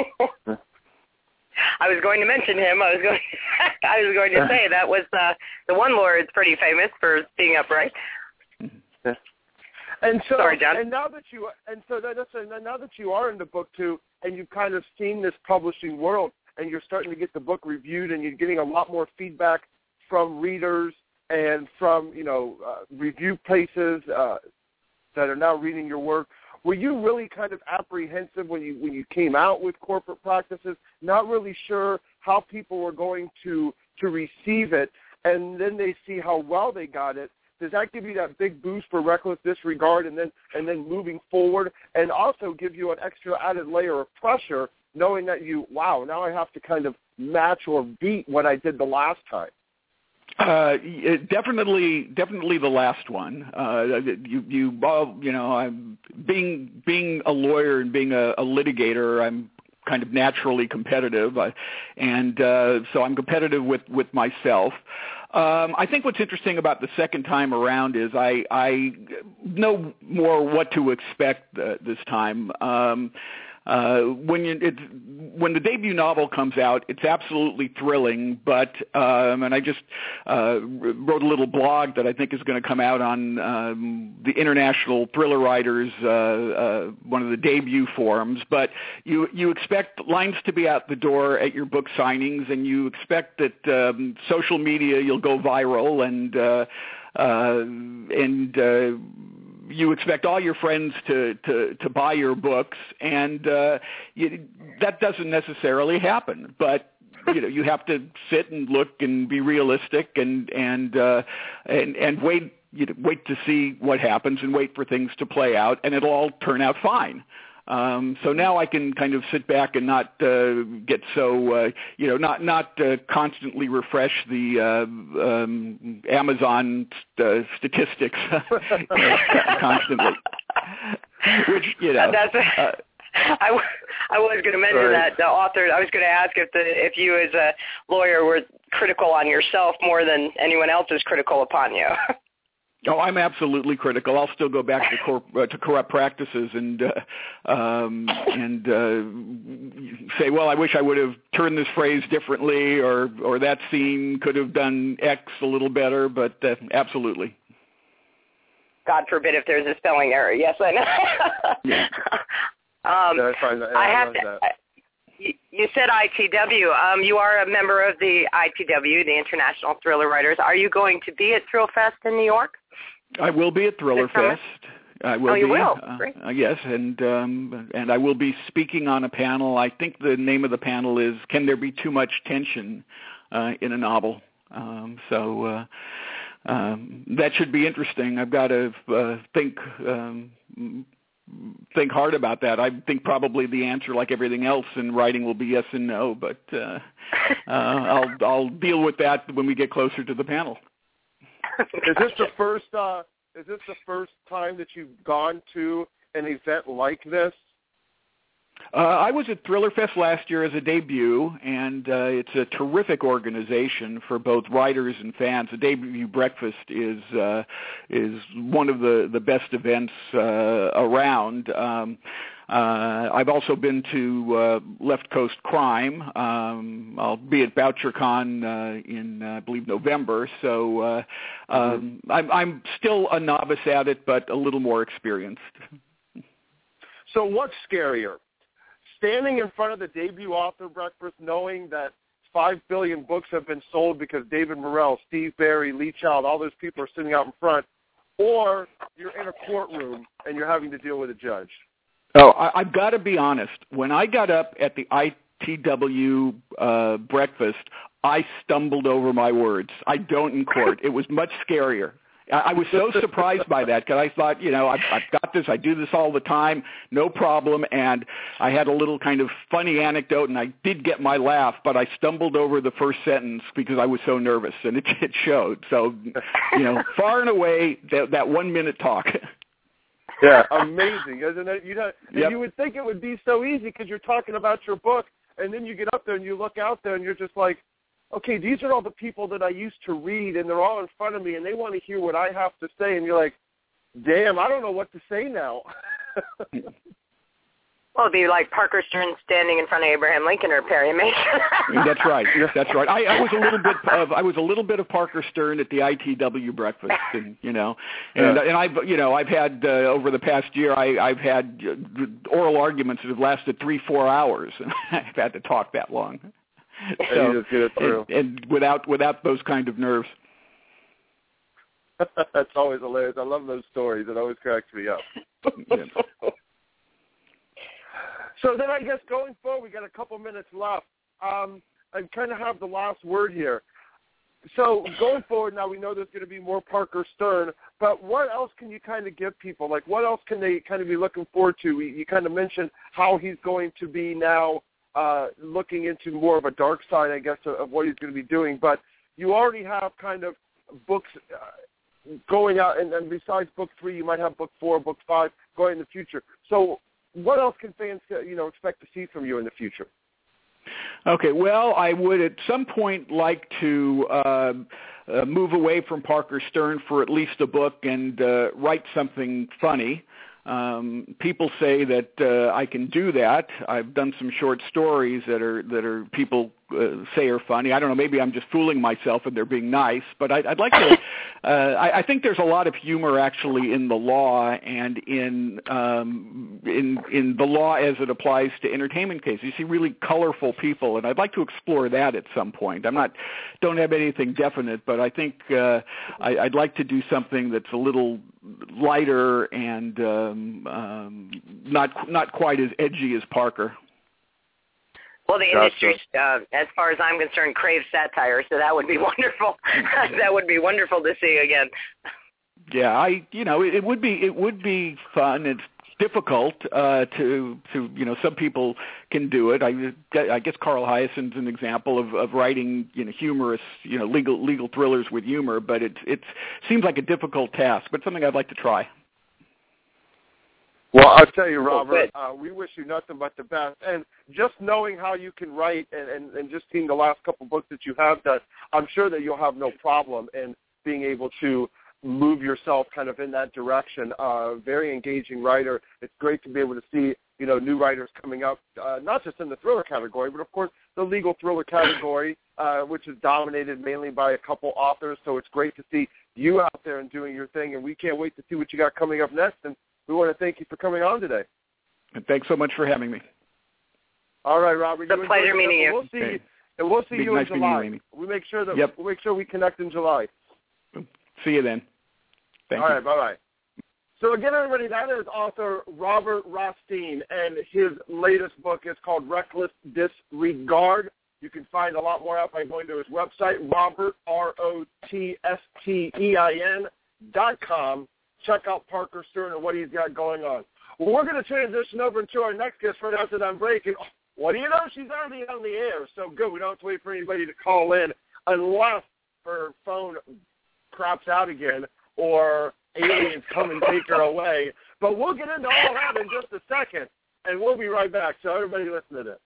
I was going to mention him. I was going. I was going to say that was uh, the one lawyer that's pretty famous for being upright. And so, Sorry, John. and now that you, and so that, that's, now that you are in the book too, and you've kind of seen this publishing world, and you're starting to get the book reviewed, and you're getting a lot more feedback from readers and from, you know, uh, review places uh, that are now reading your work. Were you really kind of apprehensive when you when you came out with corporate practices, not really sure how people were going to to receive it, and then they see how well they got it? Does that give you that big boost for reckless disregard, and then and then moving forward, and also give you an extra added layer of pressure, knowing that you, wow, now I have to kind of match or beat what I did the last time? Uh, definitely, definitely the last one. Uh, you, you, well, you know, I'm being being a lawyer and being a, a litigator. I'm kind of naturally competitive, uh, and uh, so I'm competitive with with myself. Um, I think what's interesting about the second time around is I, I know more what to expect uh, this time. Um, uh, when you it's, when the debut novel comes out, it's absolutely thrilling. But um, and I just uh, wrote a little blog that I think is going to come out on um, the International Thriller Writers, uh, uh, one of the debut forums. But you you expect lines to be out the door at your book signings, and you expect that um, social media you'll go viral, and uh, uh, and uh, you expect all your friends to, to, to buy your books, and uh, you, that doesn't necessarily happen. But you know, you have to sit and look and be realistic, and and uh, and and wait. You know, wait to see what happens, and wait for things to play out, and it'll all turn out fine. Um, so now I can kind of sit back and not uh, get so, uh, you know, not not uh, constantly refresh the uh, um, Amazon st- uh, statistics constantly, which, you know. That's a- uh, I, w- I was going to mention Sorry. that the author. I was going to ask if the if you as a lawyer were critical on yourself more than anyone else is critical upon you. Oh, I'm absolutely critical. I'll still go back to cor- uh, to corrupt practices and uh, um, and uh, say, well, I wish I would have turned this phrase differently, or or that scene could have done X a little better. But uh, absolutely. God forbid if there's a spelling error. Yes, I know. Yeah. um, Yeah, I find that- I I have love to. that. You you said I T W. Um, you are a member of the I T W, the International Thriller Writers. Are you going to be at Thrill Fest in New York? I will be at Thriller This summer? Fest. I will Oh, you be. will? Uh, Great. uh, yes, and um, and I will be speaking on a panel. I think the name of the panel is "Can There Be Too Much Tension uh, in a Novel?" Um, so uh, um, that should be interesting. I've got to uh, think um, think hard about that. I think probably the answer, like everything else in writing, will be yes and no. But uh, uh, I'll I'll deal with that when we get closer to the panel. Is this the first? Uh, is this the first time that you've gone to an event like this? Uh, I was at Thriller Fest last year as a debut, and uh, it's a terrific organization for both writers and fans. The debut breakfast is uh, is one of the, the best events uh, around. Um, uh, I've also been to uh, Left Coast Crime. Um, I'll be at BoucherCon uh, in, uh, I believe, November. So uh, um, I'm, I'm still a novice at it, but a little more experienced. So what's scarier? Standing in front of the debut author breakfast knowing that five billion books have been sold because David Morrell, Steve Berry, Lee Child, all those people are sitting out in front, or you're in a courtroom and you're having to deal with a judge? Oh, I, I've got to be honest. When I got up at the I T W uh, breakfast, I stumbled over my words. I don't in court. It was much scarier. I, I was so surprised by that because I thought, you know, I've, I've got this. I do this all the time, no problem. And I had a little kind of funny anecdote, and I did get my laugh, but I stumbled over the first sentence because I was so nervous, and it, it showed. So, you know, far and away, that, that one-minute talk. Yeah, amazing, isn't it? You know, and Yep. you would think it would be so easy because you're talking about your book, and then you get up there and you look out there and you're just like, okay, these are all the people that I used to read, and they're all in front of me, and they want to hear what I have to say, and you're like, damn, I don't know what to say now. Well, it'd be like Parker Stern standing in front of Abraham Lincoln or Perry Mason. That's right. That's right. I, I was a little bit of I was a little bit of Parker Stern at the I T W breakfast, and you know, and Yeah. and I've you know I've had uh, over the past year I, I've had uh, oral arguments that have lasted three four hours, and I've had to talk that long. And you just get it through. And, and without without those kind of nerves. That's always hilarious. I love those stories. It always cracks me up. Yeah. So then I guess going forward, we got a couple minutes left. Um, I kind of have the last word here. So going forward now, we know there's going to be more Parker Stern, but what else can you kind of give people? Like, what else can they kind of be looking forward to? You kind of mentioned how he's going to be now uh, looking into more of a dark side, I guess, of, of what he's going to be doing, but you already have kind of books uh, going out, and, and besides book three, you might have book four, book five going in the future. So what else can fans, you know, expect to see from you in the future? Okay, well, I would at some point like to uh, uh, move away from Parker Stern for at least a book and uh, write something funny. Um, people say that uh, I can do that. I've done some short stories that are that are people uh, say are funny. I don't know. Maybe I'm just fooling myself and they're being nice. But I'd, I'd like to. Uh, I, I think there's a lot of humor actually in the law and in um, in in the law as it applies to entertainment cases. You see really colorful people, and I'd like to explore that at some point. I'm not don't have anything definite, but I think uh, I, I'd like to do something that's a little lighter and um, um, not not quite as edgy as Parker. Well, the industry, uh, as far as I'm concerned, craves satire, so that would be wonderful. That would be wonderful to see again. Yeah, I you know it, it would be it would be fun. It's difficult uh, to to you know some people can do it. I, I guess Carl Hyacint's an example of, of writing you know humorous you know legal legal thrillers with humor, but it it seems like a difficult task, but something I'd like to try. Well, I'll tell you, Robert, uh, we wish you nothing but the best. And just knowing how you can write and, and, and just seeing the last couple books that you have done, I'm sure that you'll have no problem in being able to move yourself kind of in that direction. Uh, very engaging writer. It's great to be able to see, you know, new writers coming up, uh, not just in the thriller category, but, of course, the legal thriller category, uh, which is dominated mainly by a couple authors. So it's great to see you out there and doing your thing, and we can't wait to see what you got coming up next. And we want to thank you for coming on today. And thanks so much for having me. All right, Robert. It's a pleasure meeting you. We'll see okay. you, and we'll see Big you nice in July. you, we make sure that yep. we'll make sure we connect in July. See you then. Thank All you. right, bye bye. So again, everybody, that is author Robert Rothstein, and his latest book is called Reckless Disregard. You can find a lot more out by going to his website, Robert R O T S T E I N dot com. Check out Parker Stern and what he's got going on. Well, we're going to transition over into our next guest right after that break. And what do you know? She's already on the air. So good. We don't have to wait for anybody to call in unless her phone craps out again or aliens come and take her away. But we'll get into all that in just a second, and we'll be right back. So everybody listen to this.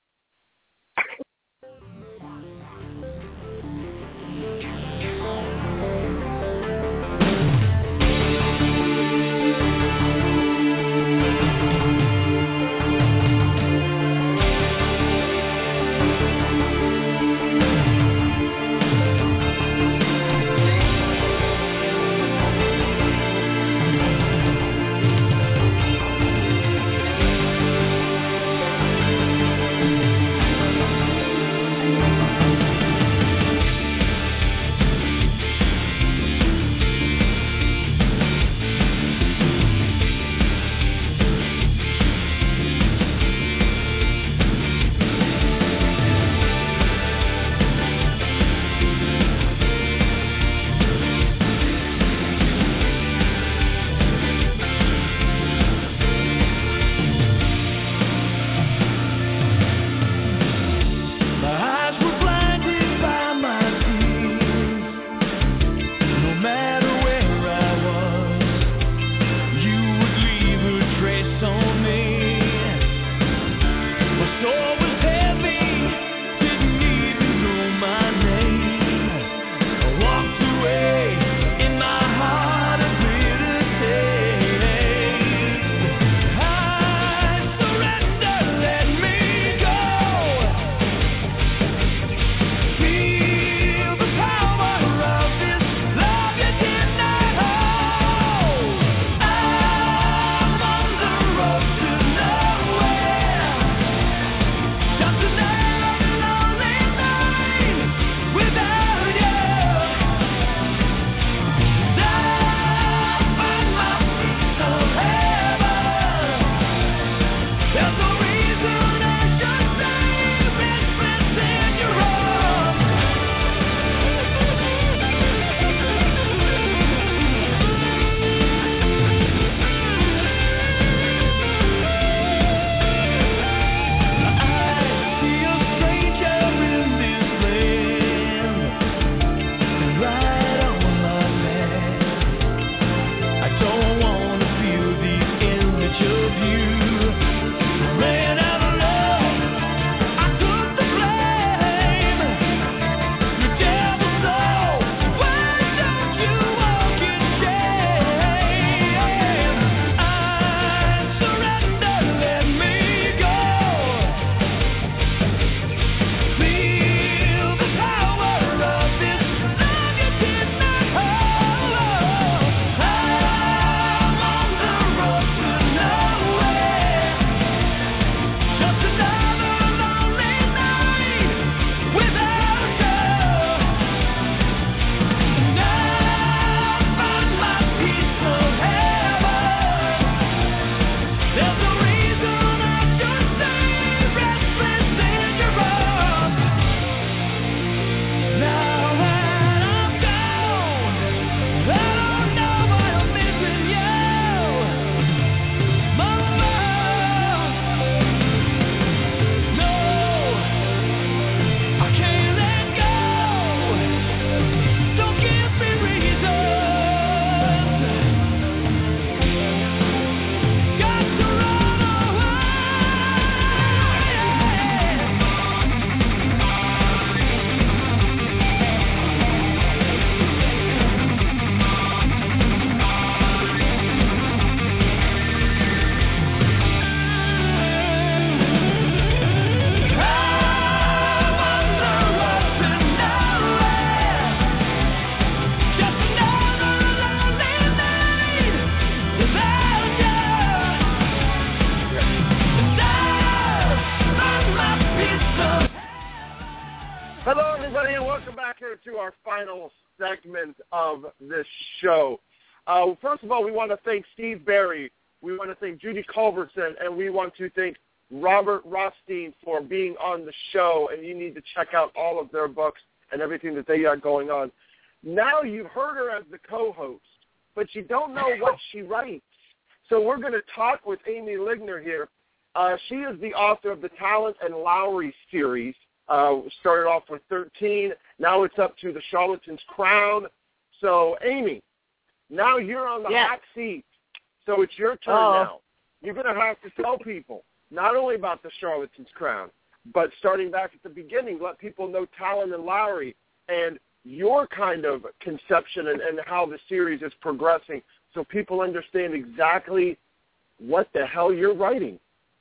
get to our final segment of this show. Uh, first of all, we want to thank Steve Berry. We want to thank Judy Culbertson, and we want to thank Robert Rothstein for being on the show, and you need to check out all of their books and everything that they got going on. Now you've heard her as the co-host, but you don't know what she writes. So we're going to talk with Amy Ligner here. Uh, she is the author of the Talent and Lowry series. Uh, started off with thirteen. Now it's up to the Charlatan's Crown. So, Amy, now you're on the yes. hot seat. So it's your turn oh. now. You're going to have to tell people not only about the Charlatan's Crown, but starting back at the beginning, let people know Talent and Lowry and your kind of conception and, and how the series is progressing so people understand exactly what the hell you're writing.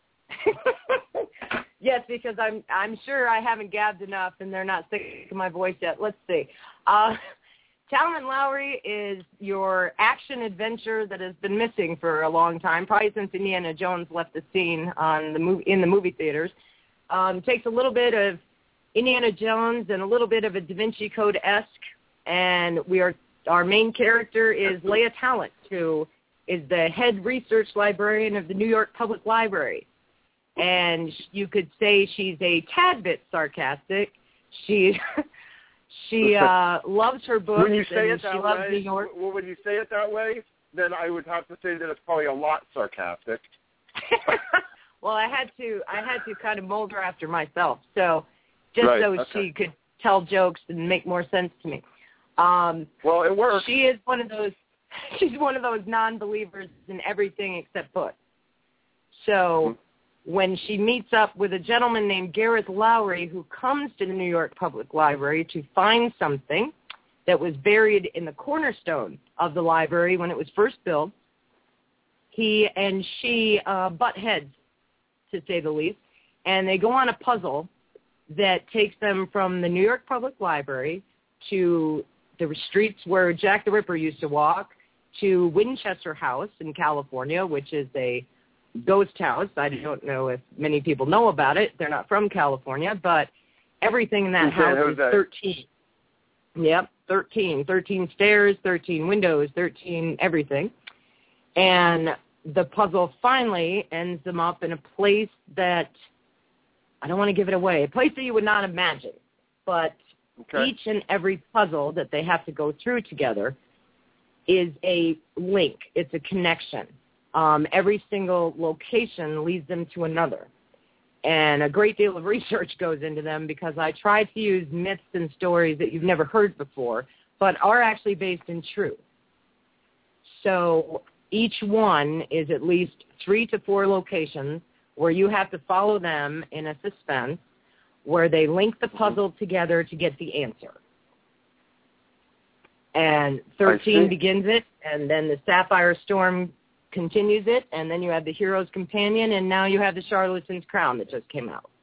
Yes, because I'm I'm sure I haven't gabbed enough and they're not sick of my voice yet. Let's see. Uh, Talent and Lowry is your action adventure that has been missing for a long time, probably since Indiana Jones left the scene on the movie, in the movie theaters. Um, takes a little bit of Indiana Jones and a little bit of a Da Vinci Code-esque, and we are our main character is Leah Talent, who is the head research librarian of the New York Public Library. And you could say she's a tad bit sarcastic. She she uh, loves her books. When you say and it that she loves way, New York. Well, when you say it that way, then I would have to say that it's probably a lot sarcastic. Well, I had to I had to kind of mold her after myself, so just right, so okay. she could tell jokes and make more sense to me. Um, well, it works. She is one of those. She's one of those non-believers in everything except books. So. Mm-hmm. When she meets up with a gentleman named Gareth Lowry, who comes to the New York Public Library to find something that was buried in the cornerstone of the library when it was first built, he and she uh, butt heads, to say the least, and they go on a puzzle that takes them from the New York Public Library to the streets where Jack the Ripper used to walk, to Winchester House in California, which is a ghost house. I don't know if many people know about it. They're not from California, but everything in that house is thirteen. Yep, thirteen. thirteen stairs, thirteen windows, thirteen everything. And the puzzle finally ends them up in a place that, I don't want to give it away, a place that you would not imagine. But okay. Each and every puzzle that they have to go through together is a link. It's a connection. Um, every single location leads them to another. And a great deal of research goes into them because I try to use myths and stories that you've never heard before, but are actually based in truth. So each one is at least three to four locations where you have to follow them in a suspense, where they link the puzzle together to get the answer. And thirteen begins it, and then the Sapphire Storm continues it, and then you have the Hero's Companion, and now you have the Charlatan's Crown that just came out.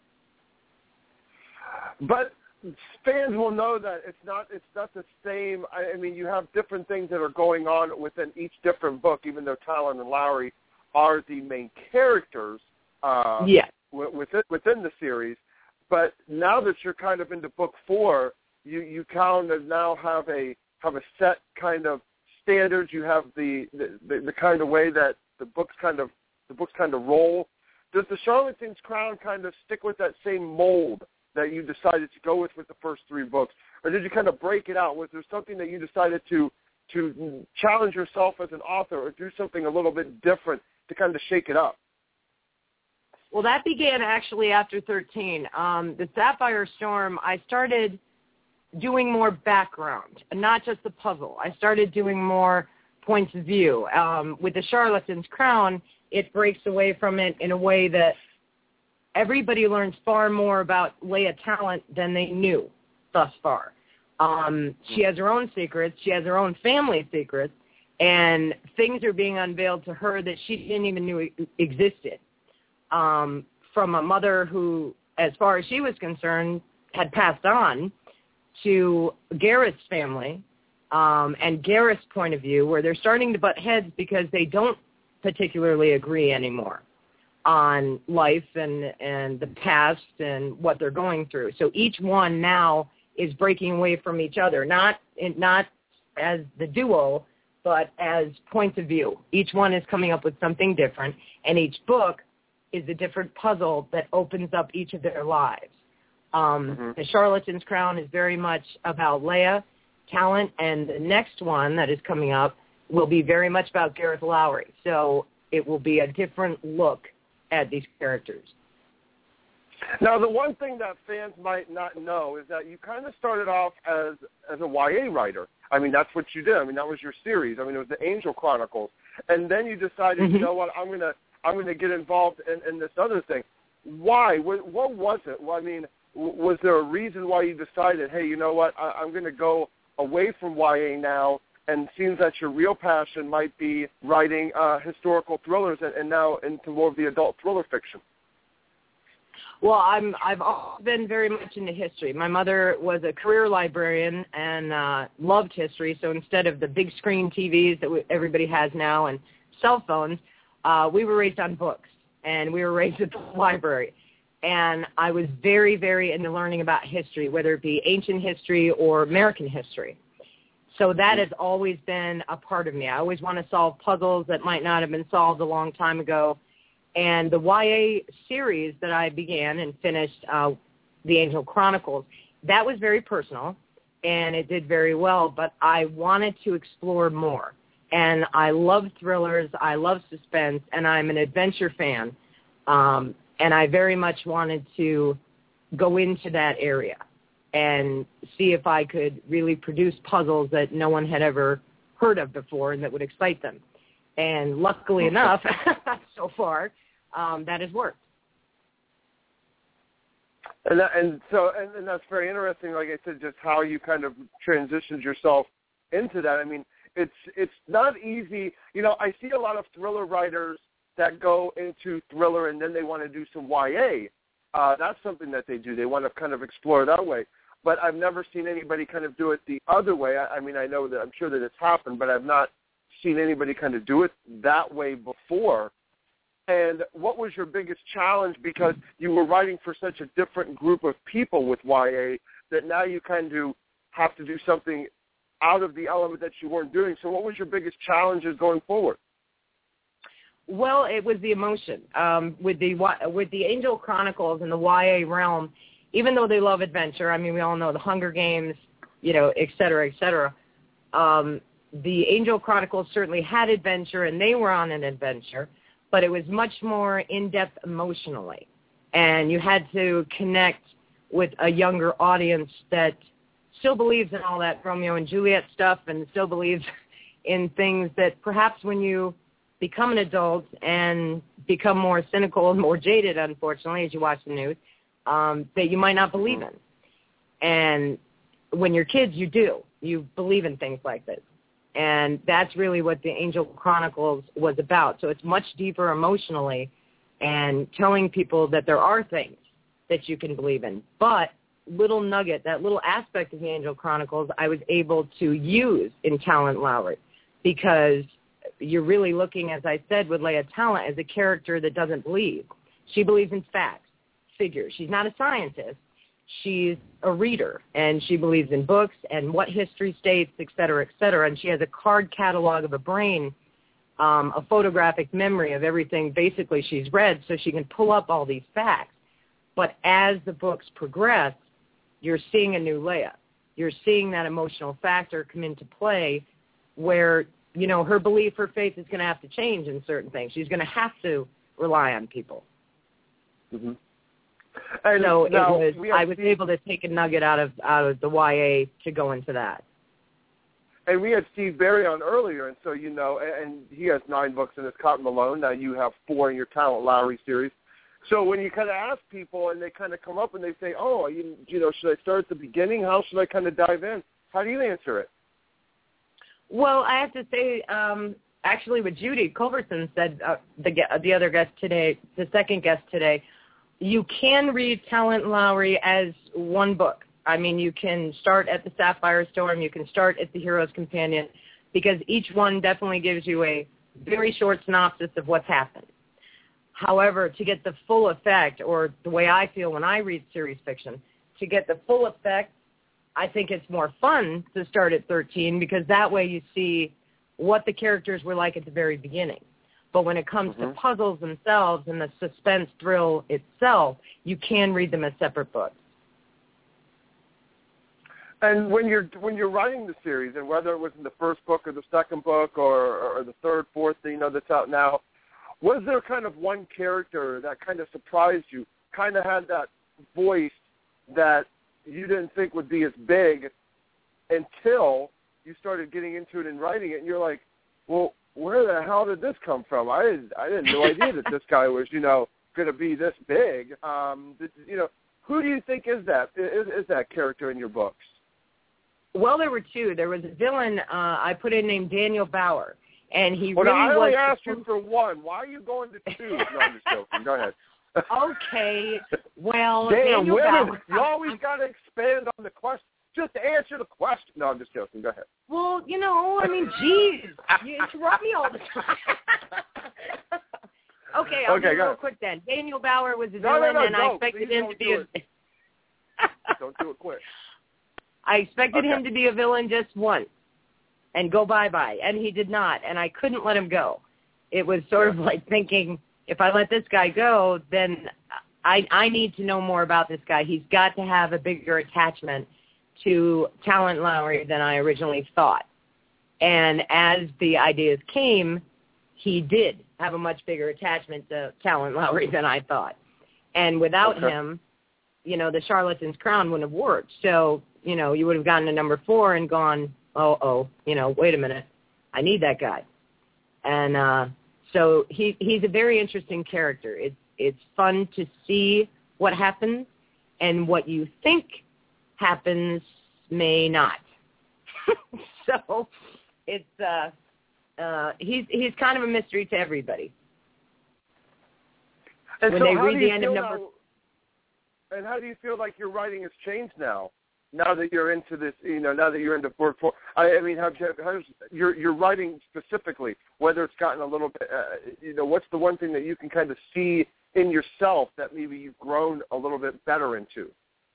But fans will know that it's not it's not the same. I, I mean, you have different things that are going on within each different book, even though Talent and Lowry are the main characters uh, yeah. within, within the series. But now that you're kind of into book four, you, you kind of now have a have a set kind of standards. You have the, the, the, the kind of way that the books kind of the books kind of roll. Does the Charlatan's Crown kind of stick with that same mold that you decided to go with with the first three books, or did you kind of break it out? Was there something that you decided to to challenge yourself as an author, or do something a little bit different to kind of shake it up? Well, that began actually after thirteen. Um, the Sapphire Storm, I started doing more background, not just the puzzle. I started doing more points of view. Um, with the Charlatan's Crown, it breaks away from it in a way that everybody learns far more about Leah Talent than they knew thus far. Um, she has her own secrets. She has her own family secrets, and things are being unveiled to her that she didn't even know existed. Um, from a mother who, as far as she was concerned, had passed on, to Gareth's family um, and Gareth's point of view, where they're starting to butt heads because they don't particularly agree anymore on life and, and the past and what they're going through. So each one now is breaking away from each other, not not as the duo, but as points of view. Each one is coming up with something different, and each book is a different puzzle that opens up each of their lives. Um, mm-hmm. The Charlatan's Crown is very much about Leia Talent, and the next one that is coming up will be very much about Gareth Lowry. So it will be a different look at these characters. Now, the one thing that fans might not know is that you kind of started off as as a Y A writer. I mean, that's what you did. I mean, that was your series. I mean, it was the Angel Chronicles, and then you decided, mm-hmm. you know what, I'm gonna I'm gonna get involved in, in this other thing. Why? What, what was it? Well, I mean, w- was there a reason why you decided, hey, you know what, I, I'm going to go away from Y A now, and it seems that your real passion might be writing uh, historical thrillers and, and now into more of the adult thriller fiction? Well, I'm, I've always been very much into history. My mother was a career librarian and uh, loved history, so instead of the big screen T Vs that we, everybody has now and cell phones, uh, we were raised on books, and we were raised at the library. And I was very, very into learning about history, whether it be ancient history or American history. So that has always been a part of me. I always want to solve puzzles that might not have been solved a long time ago. And the Y A series that I began and finished, uh, The Angel Chronicles, that was very personal, and it did very well, but I wanted to explore more. And I love thrillers, I love suspense, and I'm an adventure fan. Um, and I very much wanted to go into that area and see if I could really produce puzzles that no one had ever heard of before and that would excite them. And luckily enough, so far, um, that has worked. And that, and so and, and that's very interesting. Like I said, just how you kind of transitioned yourself into that. I mean, it's it's not easy. You know, I see a lot of thriller writers that go into thriller and then they want to do some Y A. Uh, that's something that they do. They want to kind of explore that way. But I've never seen anybody kind of do it the other way. I, I mean, I know that I'm sure that it's happened, but I've not seen anybody kind of do it that way before. And what was your biggest challenge? Because you were writing for such a different group of people with Y A that now you kind of have to do something out of the element that you weren't doing. So what was your biggest challenges going forward? Well, it was the emotion. Um, with the with the Angel Chronicles and the Y A realm, even though they love adventure, I mean, we all know the Hunger Games, you know, et cetera, et cetera. Um, the Angel Chronicles certainly had adventure, and they were on an adventure, but it was much more in-depth emotionally. And you had to connect with a younger audience that still believes in all that Romeo and Juliet stuff and still believes in things that perhaps when you become an adult and become more cynical and more jaded, unfortunately, as you watch the news, um, that you might not believe in. And when you're kids, you do. You believe in things like this. And that's really what the Angel Chronicles was about. So it's much deeper emotionally and telling people that there are things that you can believe in. But little nugget, that little aspect of the Angel Chronicles, I was able to use in Talent Lowry because you're really looking, as I said, with Leia Talent as a character that doesn't believe. She believes in facts, figures. She's not a scientist. She's a reader, and she believes in books and what history states, et cetera, et cetera. And she has a card catalog of a brain, um, a photographic memory of everything basically she's read, so she can pull up all these facts. But as the books progress, you're seeing a new Leia. You're seeing that emotional factor come into play where, you know, her belief, her faith is going to have to change in certain things. She's going to have to rely on people. Mm-hmm. And so now, it was, I was Steve, able to take a nugget out of out of the Y A to go into that. And we had Steve Berry on earlier, and so, you know, and he has nine books in his Cotton Malone. Now you have four in your Talent Lowry series. So when you kind of ask people and they kind of come up and they say, oh, you, you know, should I start at the beginning? How should I kind of dive in? How do you answer it? Well, I have to say, um, actually what Judy Culbertson said, uh, the, the other guest today, the second guest today, you can read Talent Lowry as one book. I mean, you can start at the Sapphire Storm. You can start at the Hero's Companion because each one definitely gives you a very short synopsis of what's happened. However, to get the full effect, or the way I feel when I read series fiction, to get the full effect I think it's more fun to start at thirteen because that way you see what the characters were like at the very beginning. But when it comes mm-hmm. to puzzles themselves and the suspense thrill itself, you can read them as separate books. And when you're when you're writing the series, and whether it was in the first book or the second book or, or the third, fourth, you know, that's out now, was there kind of one character that kind of surprised you, kind of had that voice that you didn't think would be as big until you started getting into it and writing it, and you're like, well, where the hell did this come from? I didn't, I had no idea that this guy was, you know, going to be this big. Um, this, you know, who do you think is that is, is that character in your books? Well, there were two. There was a villain uh, I put in named Daniel Bauer, and he well, really I only was asked you for one. Why are you going to two? No, I'm just joking. Go ahead. Okay. Well, Damn, Daniel women, Bauer. you always got to expand on the question. Just answer the question. No, I'm just joking. Go ahead. Well, you know, I mean, geez, you interrupt me all the time. Okay, I'll okay, do it real ahead. quick then. Daniel Bauer was a no, villain, no, no, and no, I expected Please him don't to be do a... it. Don't do it quick. I expected Okay. him to be a villain just once and go bye-bye, and he did not, and I couldn't let him go. It was sort of like thinking, if I let this guy go, then I, I need to know more about this guy. He's got to have a bigger attachment to Talent Lowry than I originally thought. And as the ideas came, he did have a much bigger attachment to Talent Lowry than I thought. And without okay. him, you know, the Charlatan's Crown wouldn't have worked. So, you know, you would have gotten to number four and gone, oh, oh, you know, wait a minute, I need that guy. And uh, so he he's a very interesting character. It's it's fun to see what happens, and what you think happens may not. So it's uh, uh, he's he's kind of a mystery to everybody. And when so they how read do the you end of feel number. Now, and how do you feel like your writing has changed now? Now that you're into this, you know, now that you're into book four, I, I mean, how, how's your your writing specifically? Whether it's gotten a little bit, uh, you know, what's the one thing that you can kind of see in yourself that maybe you've grown a little bit better into?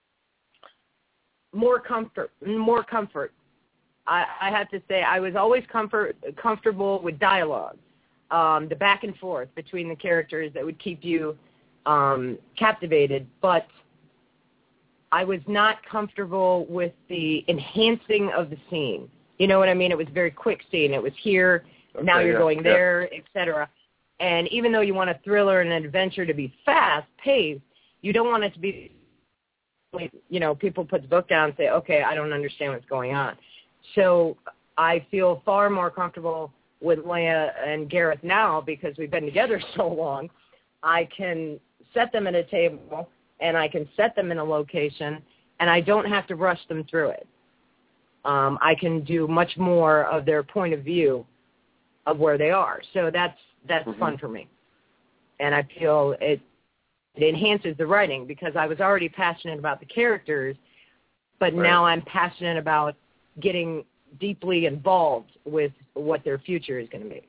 More comfort, more comfort. I, I have to say, I was always comfort comfortable with dialogue, um, the back and forth between the characters that would keep you um, captivated, but I was not comfortable with the enhancing of the scene. You know what I mean? It was a very quick scene. It was here, okay, now you're yeah, going yeah. there, et cetera. And even though you want a thriller and an adventure to be fast-paced, you don't want it to be, you know, people put the book down and say, okay, I don't understand what's going on. So I feel far more comfortable with Leah and Gareth now because we've been together so long. I can set them at a table and I can set them in a location, and I don't have to rush them through it. Um, I can do much more of their point of view of where they are. So that's that's mm-hmm. fun for me. And I feel it, it enhances the writing because I was already passionate about the characters, but right. now I'm passionate about getting deeply involved with what their future is going to be.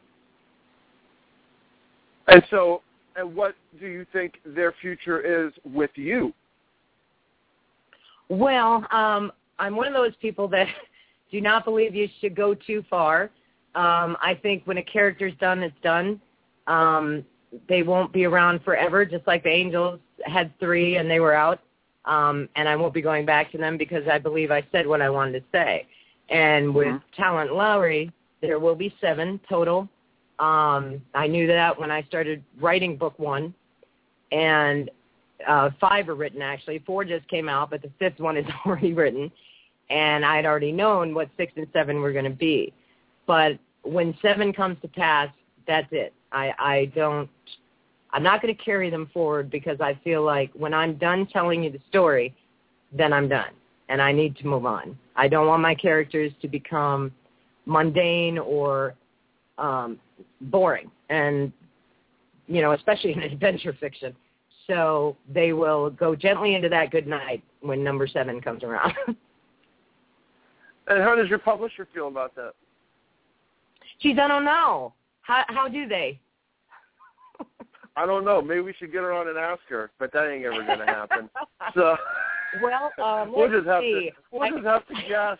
And so, and what do you think their future is with you? Well, um, I'm one of those people that do not believe you should go too far. Um, I think when a character's done, it's done. Um, they won't be around forever, just like the Angels had three and they were out. Um, and I won't be going back to them because I believe I said what I wanted to say. And with mm-hmm. Talent Lowry, there will be seven total. Um, I knew that when I started writing book one, and uh, five are written, actually. Four just came out, but the fifth one is already written, and I'd already known what six and seven were going to be. But when seven comes to pass, that's it. I, I don't, I'm not going to carry them forward because I feel like when I'm done telling you the story, then I'm done, and I need to move on. I don't want my characters to become mundane or um, boring, and, you know, especially in adventure fiction. So they will go gently into that good night when number seven comes around. And how does your publisher feel about that? Geez, I don't know. How how do they? I don't know. Maybe we should get her on and ask her, but that ain't ever going to happen. So, Well, um, we'll let's just have see. to. We'll I, just have to guess.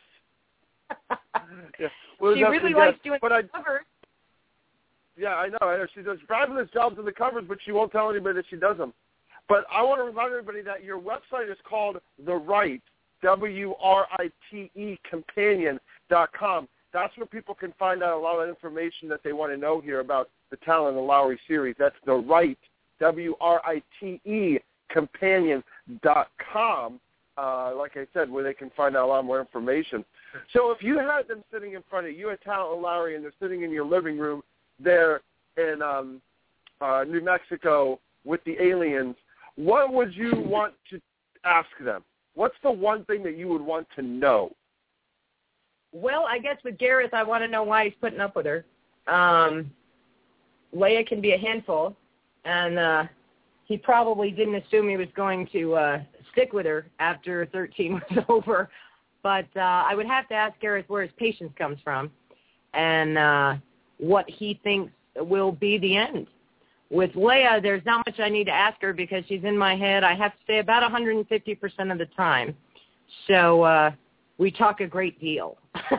Yeah, we'll she just really have to likes guess. doing but I, covers. Yeah, I know. I know. She does fabulous jobs in the covers, but she won't tell anybody that she does them. But I want to remind everybody that your website is called The Right, W R I T E, companion dot com. That's where people can find out a lot of information that they want to know here about the Talon and Lowry series. That's The Right, W R I T E, companion dot com. Uh, like I said, where they can find out a lot more information. So if you had them sitting in front of you, at Talon and Lowry, and they're sitting in your living room there in um, uh, New Mexico with the aliens, what would you want to ask them? What's the one thing that you would want to know? Well, I guess with Gareth, I want to know why he's putting up with her. Um, Leia can be a handful, and uh, he probably didn't assume he was going to uh, stick with her after thirteen was over. But uh, I would have to ask Gareth where his patience comes from and uh, what he thinks will be the end. With Leia, there's not much I need to ask her because she's in my head, I have to say, about one hundred fifty percent of the time. So uh, we talk a great deal.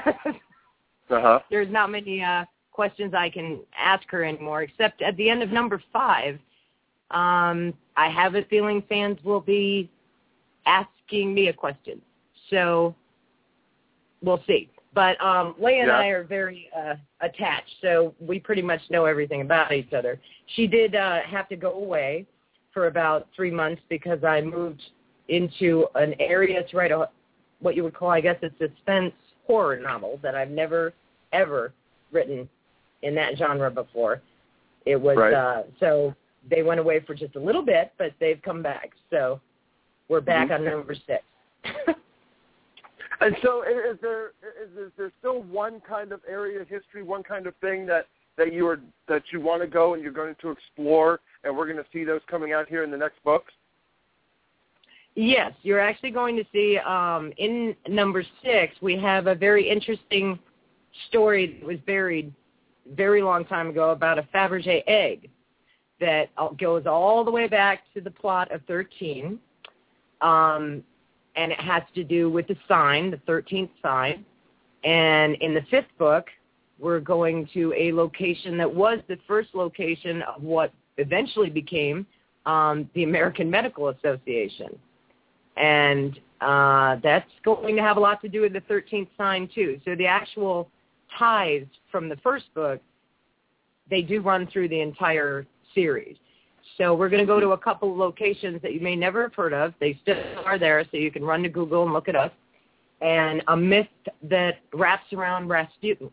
uh-huh. There's not many uh, questions I can ask her anymore, except at the end of number five, um, I have a feeling fans will be asking me a question. So we'll see. But um, Leia and yeah. I are very uh, attached, so we pretty much know everything about each other. She did uh, have to go away for about three months because I moved into an area to write a, what you would call, I guess, a suspense horror novel that I've never, ever written in that genre before. It was right. uh, so they went away for just a little bit, but they've come back. So we're back mm-hmm. on number six. And so is there is, is there still one kind of area of history, one kind of thing that, that you are that you want to go and you're going to explore, and we're going to see those coming out here in the next books? Yes, you're actually going to see um, in number six, we have a very interesting story that was buried a very long time ago about a Fabergé egg that goes all the way back to the plot of thirteen. Um, and it has to do with the sign, the thirteenth sign. And in the fifth book, we're going to a location that was the first location of what eventually became um, the American Medical Association. And uh, that's going to have a lot to do with the thirteenth sign, too. So the actual ties from the first book, they do run through the entire series. So we're going to go to a couple of locations that you may never have heard of. They still are there, so you can run to Google and look it up. And a myth that wraps around Rasputin.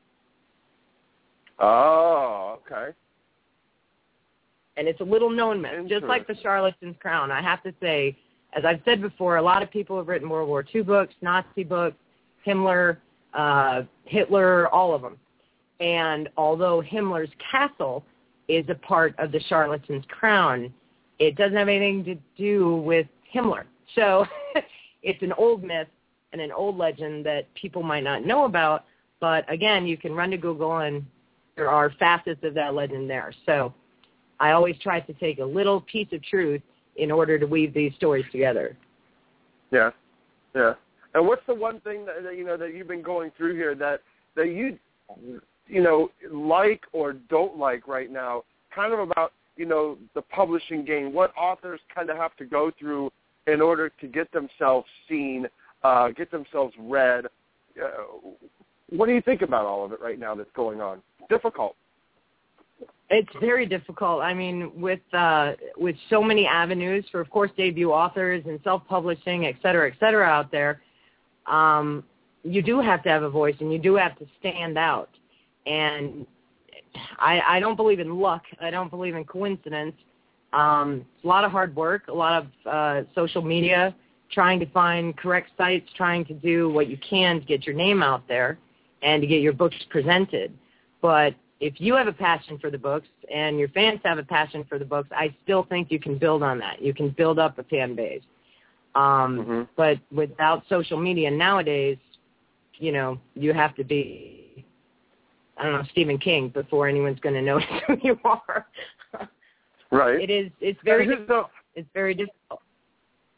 Oh, okay. And it's a little-known myth, just like the Charlatan's Crown. I have to say, as I've said before, a lot of people have written World War Two books, Nazi books, Himmler, uh, Hitler, all of them. And although Himmler's castle is a part of the Charlatan's Crown, it doesn't have anything to do with Himmler. So it's an old myth and an old legend that people might not know about, but again, you can run to Google and there are facets of that legend there. So I always try to take a little piece of truth in order to weave these stories together. Yeah, yeah. And what's the one thing that, that you know that you've been going through here that, that you you know, like or don't like right now, kind of about, you know, the publishing game, what authors kind of have to go through in order to get themselves seen, uh, get themselves read. Uh, what do you think about all of it right now that's going on? Difficult. It's very difficult. I mean, with uh, with so many avenues for, of course, debut authors and self-publishing, et cetera, et cetera, out there, um, you do have to have a voice and you do have to stand out. And I, I don't believe in luck. I don't believe in coincidence. Um, it's a lot of hard work, a lot of uh, social media, trying to find correct sites, trying to do what you can to get your name out there and to get your books presented. But if you have a passion for the books and your fans have a passion for the books, I still think you can build on that. You can build up a fan base. Um, mm-hmm. But without social media nowadays, you know, you have to be, I don't know, Stephen King before anyone's going to notice who you are. Right. It is. It's very difficult. It's very difficult.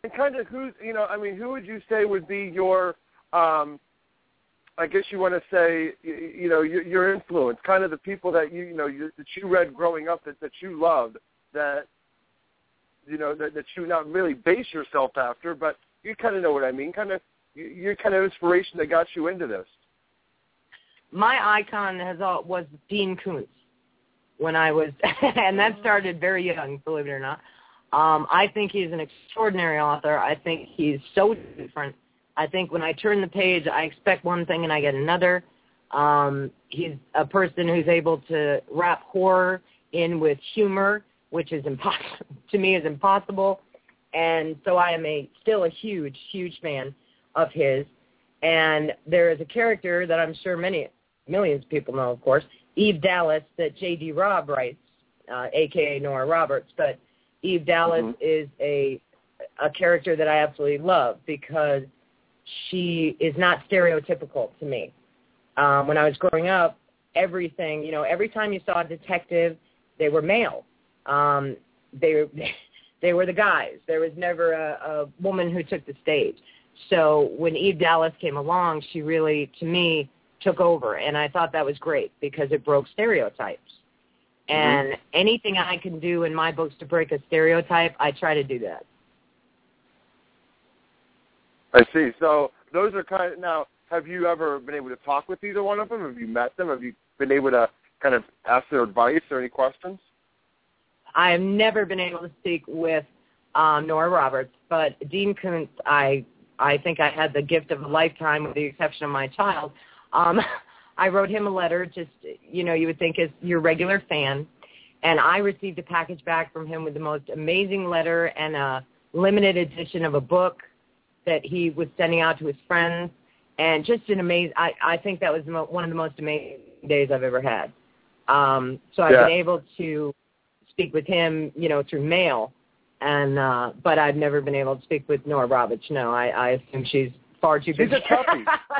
And kind of who's, you know, I mean, who would you say would be your, um, I guess you want to say, you, you know, your, your influence, kind of the people that you, you know, you, that you read growing up that, that you loved, that, you know, that, that you not really base yourself after, but you kind of know what I mean, kind of, your kind of inspiration that got you into this. My icon has all, was Dean Koontz when I was, and that started very young, believe it or not. Um, I think he's an extraordinary author. I think he's so different. I think when I turn the page, I expect one thing and I get another. Um, he's a person who's able to wrap horror in with humor, which is impossible to me is impossible. And so I am a still a huge, huge fan of his. And there is a character that I'm sure many millions of people know, of course, Eve Dallas, that J D. Robb writes, uh, a k a. Nora Roberts. But Eve Dallas mm-hmm. is a a character that I absolutely love because she is not stereotypical to me. Um, when I was growing up, everything, you know, every time you saw a detective, they were male. Um, they, they were the guys. There was never a, a woman who took the stage. So when Eve Dallas came along, she really, to me, took over. And I thought that was great because it broke stereotypes. And mm-hmm. anything I can do in my books to break a stereotype, I try to do that. I see. So those are kind of, now, have you ever been able to talk with either one of them? Have you met them? Have you been able to kind of ask their advice or any questions? I have never been able to speak with um, Nora Roberts, but Dean Koontz, I I think I had the gift of a lifetime with the exception of my child. Um, I wrote him a letter, just, you know, you would think as your regular fan, and I received a package back from him with the most amazing letter and a limited edition of a book that he was sending out to his friends, and just an amazing, I, I think that was one of the most amazing days I've ever had. Um, so I've yeah. been able to speak with him, you know, through mail, and uh, but I've never been able to speak with Nora Roberts. No, I, I assume she's far too busy. She's a toughie.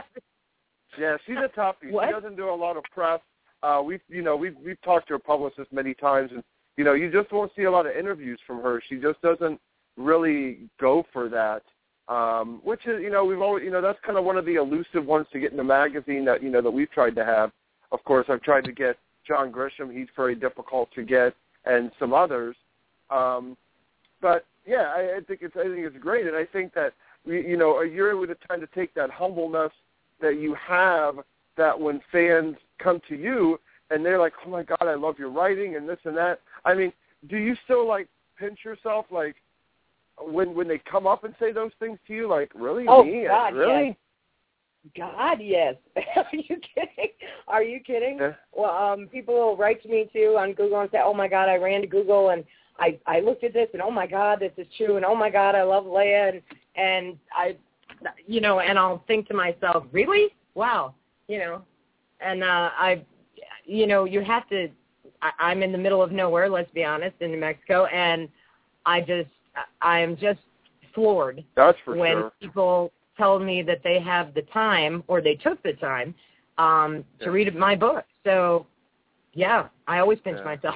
Yeah, she's a toughie. What? She doesn't do a lot of press. Uh, we've, you know, we've we've talked to her publicist many times, and you know, you just won't see a lot of interviews from her. She just doesn't really go for that. Um, which is, you know, we've always, you know, that's kind of one of the elusive ones to get in the magazine that, you know, that we've tried to have. Of course, I've tried to get John Grisham. He's very difficult to get, and some others. Um, but yeah, I, I think it's, I think it's great, and I think that, you know, you're able to kind of take that humbleness that you have, that when fans come to you and they're like, oh my God, I love your writing and this and that. I mean, do you still like pinch yourself, like, when when they come up and say those things to you, like, really? Oh, me? God, really? Yes. God, yes. Are you kidding? Are you kidding? Yeah. Well, um, people will write to me, too, on Google and say, oh, my God, I ran to Google, and I, I looked at this, and oh, my God, this is true, and oh, my God, I love Leia, and, and I, you know, and I'll think to myself, really? Wow, you know, and uh, I, you know, you have to, I, I'm in the middle of nowhere, let's be honest, in New Mexico, and I just, I am just floored That's for when sure. people tell me that they have the time or they took the time um, yeah. to read my book. So, yeah, I always pinch yeah. myself.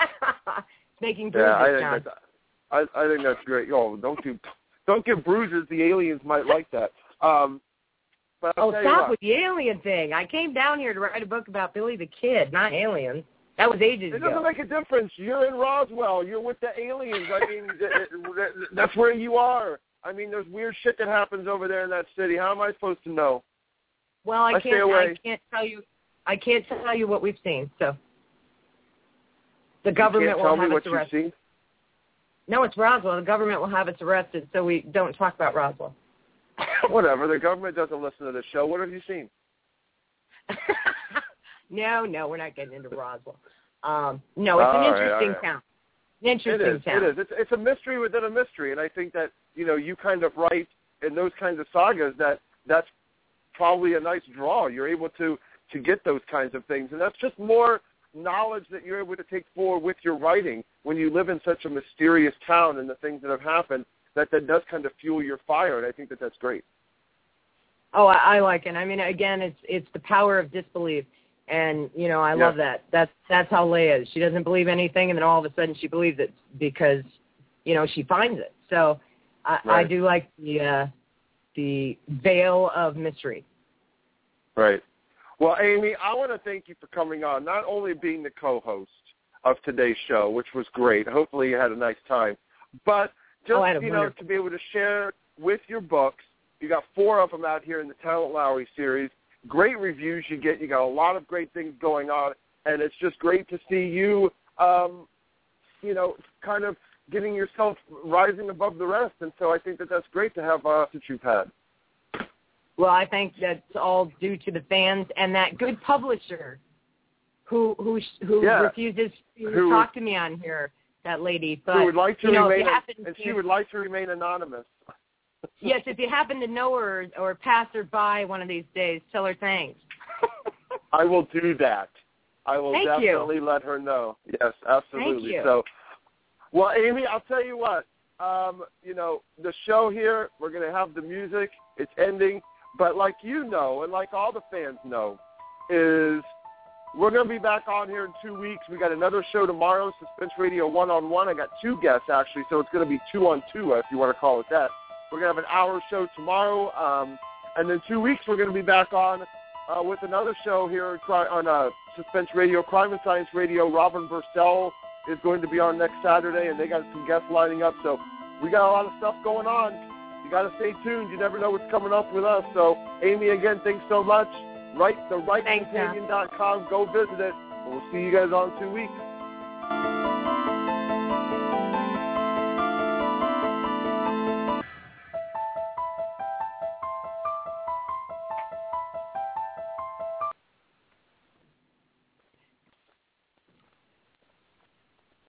It's making yeah, bruises, I think John. that's, I, I think that's great. Oh, don't do, don't give bruises. The aliens might like that. Um, but I'll oh, tell stop you with the alien thing. I came down here to write a book about Billy the Kid, not aliens. That was ages It ago. doesn't make a difference. You're in Roswell. You're with the aliens. I mean, that's where you are. I mean, there's weird shit that happens over there in that city. How am I supposed to know? Well, I, I can't. stay away. I can't tell you. I can't tell you what we've seen. So the government you can't will tell have me us what arrested. You've seen? No, it's Roswell. The government will have us arrested, so we don't talk about Roswell. Whatever. The government doesn't listen to this show. What have you seen? no, no, we're not getting into Roswell. Um, no, it's all an right, interesting right. town. An interesting it is. town. It is. It's, it's a mystery within a mystery, and I think that, you know, you kind of write in those kinds of sagas that that's probably a nice draw. You're able to, to get those kinds of things, and that's just more knowledge that you're able to take forward with your writing when you live in such a mysterious town and the things that have happened, that that does kind of fuel your fire, and I think that that's great. Oh, I, I like it. I mean, again, it's it's the power of disbelief. And, you know, I yeah. love that. That's that's how Leia is. She doesn't believe anything, and then all of a sudden she believes it because, you know, she finds it. So I, Right. I do like the uh, the veil of mystery. Right. Well, Amy, I want to thank you for coming on, not only being the co-host of today's show, which was great. Hopefully you had a nice time, but just, Oh, I had a you know, wonderful- to be able to share with your books. You got four of them out here in the Talent Lowry series. Great reviews you get. You got a lot of great things going on, and it's just great to see you, um, you know, kind of getting yourself rising above the rest. And so I think that that's great to have uh, that you've had. Well, I think that's all due to the fans and that good publisher who who who Yeah. refuses to Who- talk to me on here. That lady, but Who would like to you know, if remain, you happen and to, she would like to remain anonymous. yes, if you happen to know her or pass her by one of these days, tell her thanks. I will do that. I will Thank you. definitely let her know. Yes, absolutely. Thank you. So, well, Amy, I'll tell you what. Um, you know, the show here, we're going to have the music. It's ending. But like you know, and like all the fans know, is we're going to be back on here in two weeks. We got another show tomorrow, Suspense Radio one-on-one. I got two guests, actually, so it's going to be two-on-two, if you want to call it that. We're going to have an hour show tomorrow. Um, and then two weeks, we're going to be back on uh, with another show here on uh, Suspense Radio, Crime and Science Radio. Robin Bursell is going to be on next Saturday, and they got some guests lining up. So we got a lot of stuff going on. You got to stay tuned. You never know what's coming up with us. So, Amy, again, thanks so much. Right, the right companion dot com. Go visit it. And we'll see you guys on two weeks.